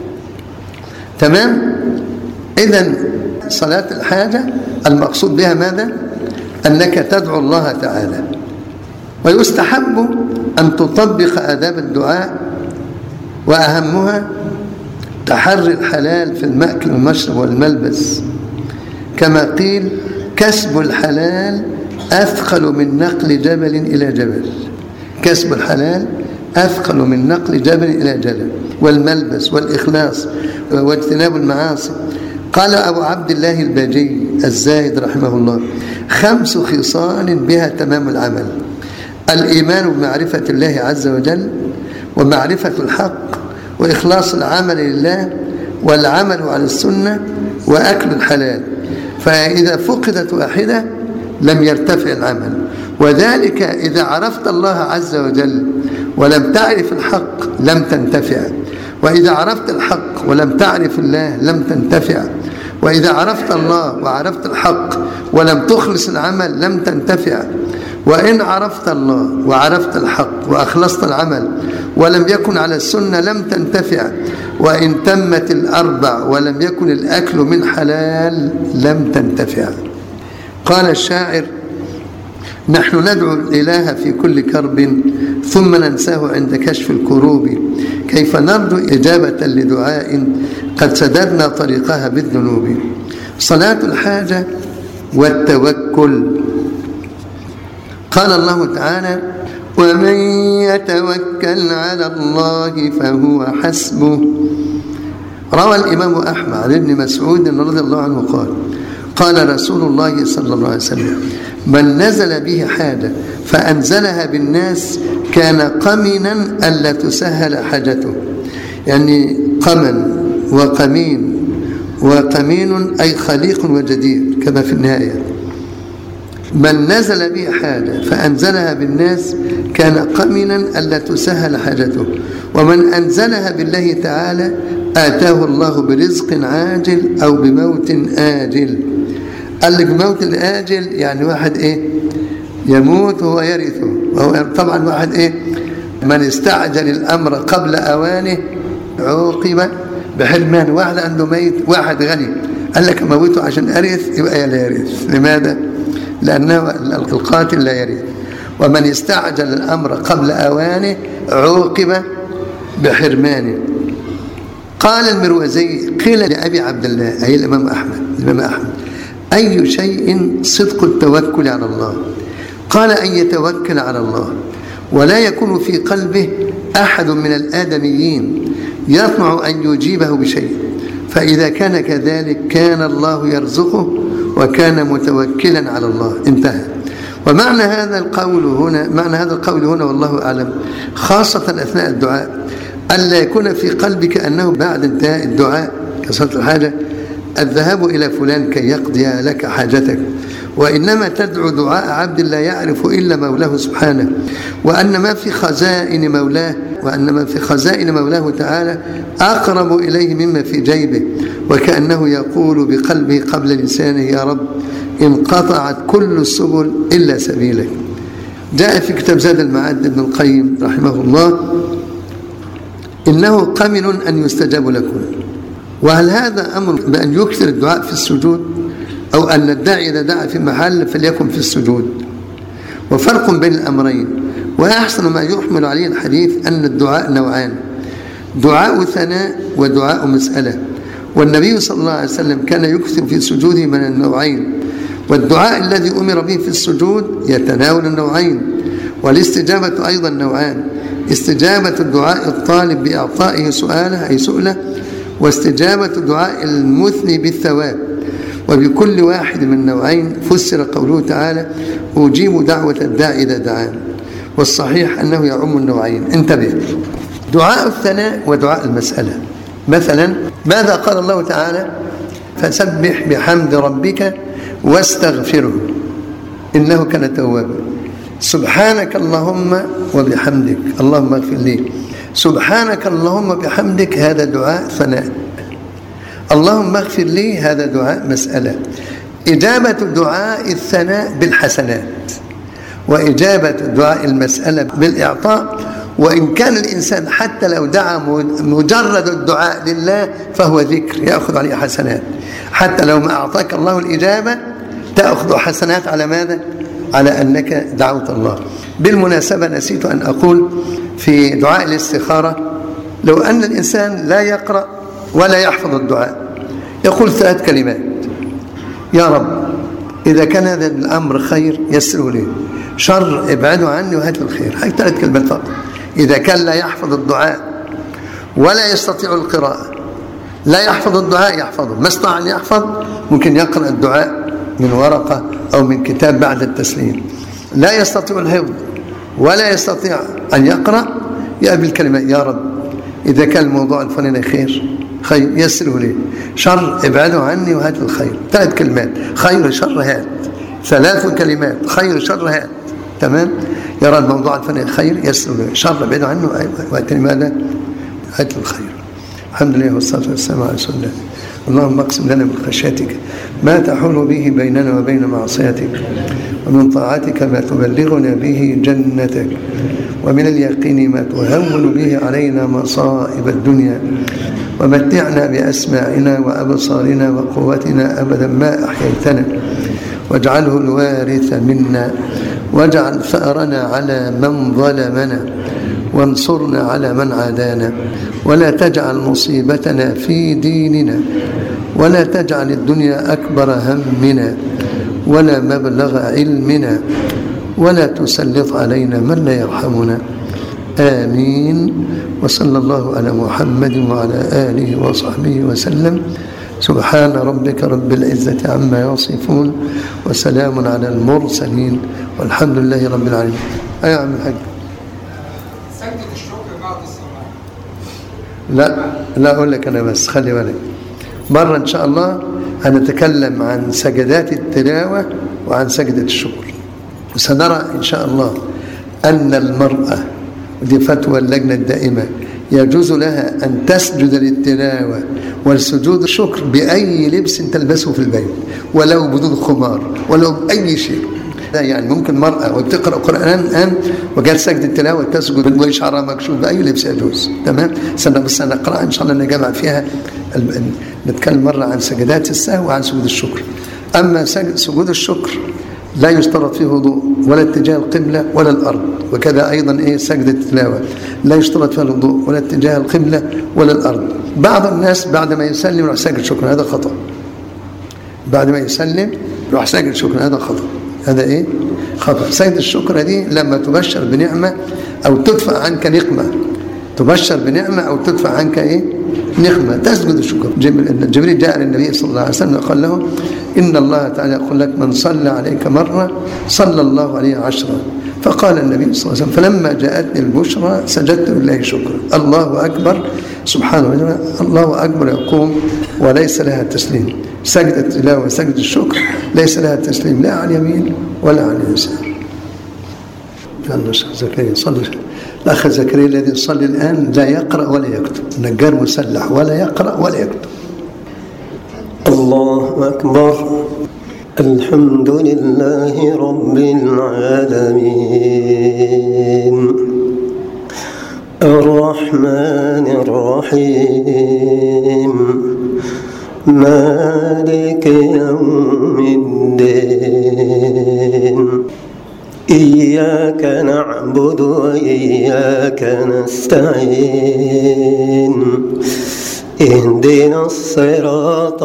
[SPEAKER 1] تمام. إذن صلاة الحاجة المقصود بها ماذا؟ أنك تدعو الله تعالى. ويستحب أن تطبق آداب الدعاء، وأهمها تحري الحلال في المأكل والمشرب والملبس، كما قيل: كسب الحلال أثقل من نقل جبل إلى جبل. كسب الحلال أثقل من نقل جبل إلى جبل. والملبس والإخلاص واجتناب المعاصي. قال أبو عبد الله الباجي الزاهد رحمه الله: خمس خصال بها تمام العمل: الإيمان بمعرفة الله عز وجل، ومعرفة الحق، وإخلاص العمل لله، والعمل على السنة، وأكل الحلال. فإذا فقدت واحدة لم يرتفع العمل، وذلك إذا عرفت الله عز وجل ولم تعرف الحق لم تنتفع، وإذا عرفت الحق ولم تعرف الله لم تنتفع، وإذا عرفت الله وعرفت الحق ولم تخلص العمل لم تنتفع، وإن عرفت الله وعرفت الحق وأخلصت العمل ولم يكن على السنة لم تنتفع، وإن تمت الأربع ولم يكن الأكل من حلال لم تنتفع. قال الشاعر: نحن ندعو الإله في كل كرب ثم ننساه عند كشف الكروب، كيف نرجو إجابة لدعاء قد سددنا طريقها بالذنوب. صلاة الحاجة والتوكل. قال الله تعالى: ومن يتوكل على الله فهو حسبه. روى الإمام أحمد عن ابن مسعود رضي الله عنه قال: قال رسول الله صلى الله عليه وسلم: من نزل به حاجة فأنزلها بالناس كان قمنا ألا تسهل حاجته. يعني قمن وقمين، وقمين أي خليق وجدير كما في النهاية. من نزل به حاجة فأنزلها بالناس كان قمنا ألا تسهل حاجته، ومن أنزلها بالله تعالى آتاه الله برزق عاجل أو بموت آجل. قال لك بموت الآجل يعني واحد إيه يموت وهو يرثه، وهو طبعا واحد إيه من استعجل الأمر قبل أوانه عوقب بحرمان. واحد عنده ميت، واحد غني قال لك موته عشان أرث، يبقى لا يرث. لماذا؟ لأنه القاتل لا يرث. ومن استعجل الأمر قبل أوانه عوقب بحرمانه. قال المروزي: قيل لأبي عبد الله أي الإمام أحمد الإمام أحمد أي شيء صدق التوكل على الله؟ قال: أن يتوكل على الله ولا يكون في قلبه أحد من الآدميين يطمع أن يجيبه بشيء، فإذا كان كذلك كان الله يرزقه وكان متوكلا على الله. انتهى. ومعنى هذا القول هنا معنى هذا القول هنا والله أعلم خاصة أثناء الدعاء ألا يكون في قلبك أنه بعد انتهاء الدعاء كصلاة الحاجة الذهاب إلى فلان كي يقضي لك حاجتك، وإنما تدعو دعاء عبد لا يعرف إلا مولاه سبحانه، وأن ما في خزائن مولاه وأن ما في خزائن مولاه تعالى أقرب إليه مما في جيبه، وكأنه يقول بقلبه قبل لسانه: يا رب انقطعت كل السبل إلا سبيلك. جاء في كتاب زاد المعاد ابن القيم رحمه الله: إنه قمن أن يستجاب لكم. وهل هذا أمر بأن يكثر الدعاء في السجود، أو أن الداعي إذا دعا في محل فليكن في السجود؟ وفرق بين الأمرين. وأحسن ما يحمل عليه الحديث أن الدعاء نوعان: دعاء ثناء ودعاء مسألة. والنبي صلى الله عليه وسلم كان يكثر في سجوده من النوعين، والدعاء الذي أمر به في السجود يتناول النوعين. والاستجابة أيضا نوعان: استجابة الدعاء الطالب بإعطائه سؤاله أي سؤله، واستجابة دعاء المثني بالثواب. وبكل واحد من النوعين فسر قوله تعالى: أجيب دعوة الداعي إذا دعان. والصحيح أنه يعم النوعين. انتبه: دعاء الثناء ودعاء المسألة. مثلا ماذا قال الله تعالى؟ فسبح بحمد ربك واستغفره إنه كان توابا. سبحانك اللهم وبحمدك اللهم اغفر لي. سبحانك اللهم وبحمدك هذا دعاء ثناء. اللهم اغفر لي هذا دعاء مسألة. إجابة دعاء الثناء بالحسنات، وإجابة دعاء المسألة بالإعطاء. وإن كان الإنسان حتى لو دعا مجرد الدعاء لله فهو ذكر يأخذ عليه حسنات، حتى لو ما أعطاك الله الإجابة تأخذ حسنات على ماذا؟ على أنك دعوت الله. بالمناسبة نسيت أن أقول في دعاء الاستخارة: لو أن الإنسان لا يقرأ ولا يحفظ الدعاء يقول ثلاث كلمات: يا رب إذا كان هذا الأمر خير يسره لي، شر ابعده عني وهات الخير. هاي ثلاث كلمات فقط. إذا كان لا يحفظ الدعاء ولا يستطيع القراءة، لا يحفظ الدعاء يحفظه، ما استطاع أن يحفظ ممكن يقرأ الدعاء من ورقة أو من كتاب بعد التسليم. لا يستطيع الحفظ ولا يستطيع أن يقرأ يقبل الكلمة: يا رب إذا كان الموضوع الفلاني خير خير يسره لي، شر ابعده عني وهات الخير. ثلاث كلمات: خير شر هات. ثلاث كلمات: خير شر هات. تمام؟ يرى الموضوع الفلاني خير يسره لي، شر ابعده عنه وهات ماذا؟ هات الخير. الحمد لله والصلاة والسلام على رسول الله. اللهم اقسم لنا من خشيتك ما تحول به بيننا وبين معصيتك، ومن طاعتك ما تبلغنا به جنتك، ومن اليقين ما تهون به علينا مصائب الدنيا، ومتعنا بأسماعنا وأبصارنا وقوتنا أبدا ما أحييتنا، واجعله الوارث منا، واجعل ثأرنا على من ظلمنا، وانصرنا على من عادانا، ولا تجعل مصيبتنا في ديننا، ولا تجعل الدنيا أكبر همنا ولا مبلغ علمنا، ولا تسلط علينا من لا يرحمنا. آمين. وصلى الله على محمد وعلى آله وصحبه وسلم. سبحان ربك رب العزة عما يصفون، وسلام على المرسلين، والحمد لله رب العالمين. أي عم الحاج
[SPEAKER 2] سجدة الشكر بعد الصلاة؟
[SPEAKER 1] لا لا أقول لك أنا بس خلي بالك، مرة إن شاء الله هنتكلم عن سجدات التلاوة وعن سجدة الشكر، وسنرى إن شاء الله أن المرأة، ودي فتوى اللجنة الدائمة، يجوز لها أن تسجد للتلاوة والسجود الشكر بأي لبس تلبسه في البيت، ولو بدون خمار ولو بأي شيء. يعني ممكن مرأة وبتقرأ قرآن الآن وقال سجد التلاوة تسجد وشعرها مكشوف بأي لبس يجوز. تمام. سنة بس نقرأ إن شاء الله نجمع فيها، نتكلم مرة عن سجدات السهو وعن سجود الشكر. أما سجود الشكر لا يشترط فيه وضوء ولا اتجاه القبلة ولا الأرض، وكذا أيضا إيه سجدة التلاوة لا يشترط فيها الوضوء ولا اتجاه القبلة ولا الأرض. بعض الناس بعد ما يسلم يروح ساجد شكر، هذا خطأ. بعد ما يسلم يروح ساجد شكر، هذا خطأ. هذا إيه خطأ. سجد الشكر دي لما تبشر بنعمة أو تدفع عنك نقمة، تبشر بنعمة أو تدفع عنك إيه نقمة، تسجد الشكر. جبريل جاء للنبي صلى الله عليه وسلم وقال له إن الله تعالى يقول لك من صلى عليك مرة صلى الله عليه عشرة. فقال النبي صلى الله عليه وسلم فلما جاءتني البشرى سجدت لله شكرا. الله أكبر سبحانه وتعالى، الله أكبر يقوم وليس لها تسليم. سجدة التلاوة وسجدة الشكر ليس لها تسليم لا على اليمين ولا على اليسار. يلا الشيخ زكريا صلي. الأخ زكريا الذي يصلي الآن لا يقرأ ولا يكتب، نجار مسلح، ولا يقرأ ولا يكتب.
[SPEAKER 3] الله أكبر. الحمد لله رب العالمين الرحمن الرحيم مالك يوم الدين إياك نعبد وإياك نستعين اهدنا الصراط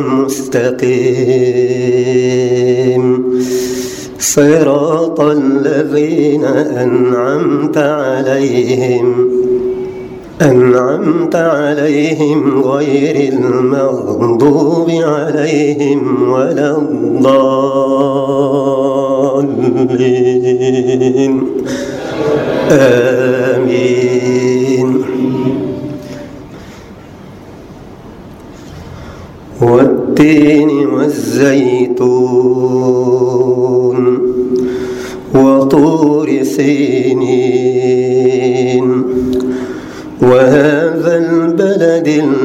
[SPEAKER 3] المستقيم صراط الذين أنعمت عليهم أنعمت عليهم غير المغضوب عليهم ولا الضالين آمين. والتين والزيتون وطور سينين وهذا البلد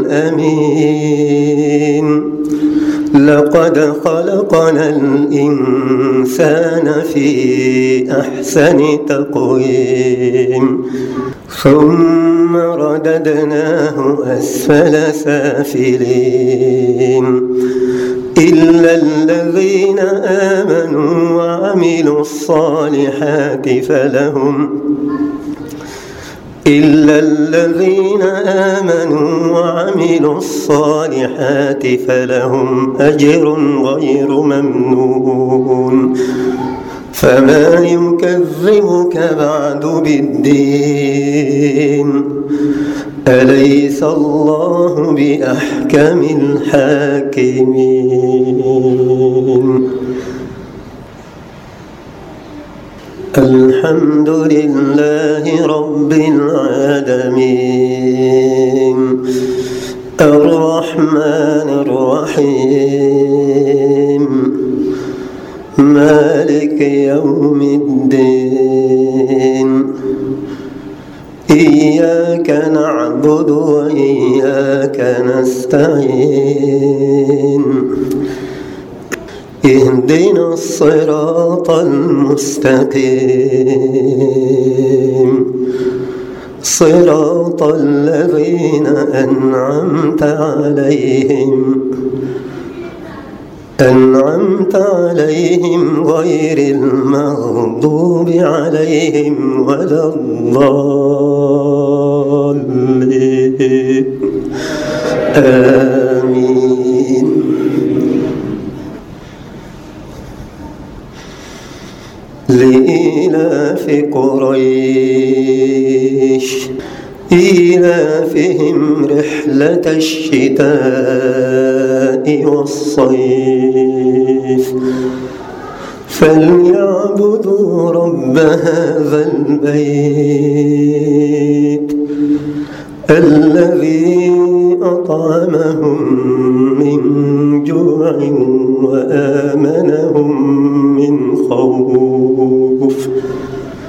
[SPEAKER 3] الأمين لقد خلقنا الإنسان في أحسن تقويم ثم رددناه أسفل سافلين إلا الذين آمنوا وعملوا الصالحات فلهم إلا الذين آمنوا وعملوا الصالحات فلهم أجر غير ممنون. فما يكذبك بعد بالدين أليس الله بأحكم الحاكمين. الحمد لله رب العالمين الرحمن الرحيم مالك يوم الدين إياك نعبد وإياك نستعين اهدنا الصراط المستقيم صراط الذين أنعمت عليهم أنعمت عليهم غير المغضوب عليهم ولا الضالين آمين. لإيلاف قريش إيلافهم رحلة الشتاء والصيف فليعبدوا رب هذا البيت الذي أطعمهم من جوع وآمنهم من خوف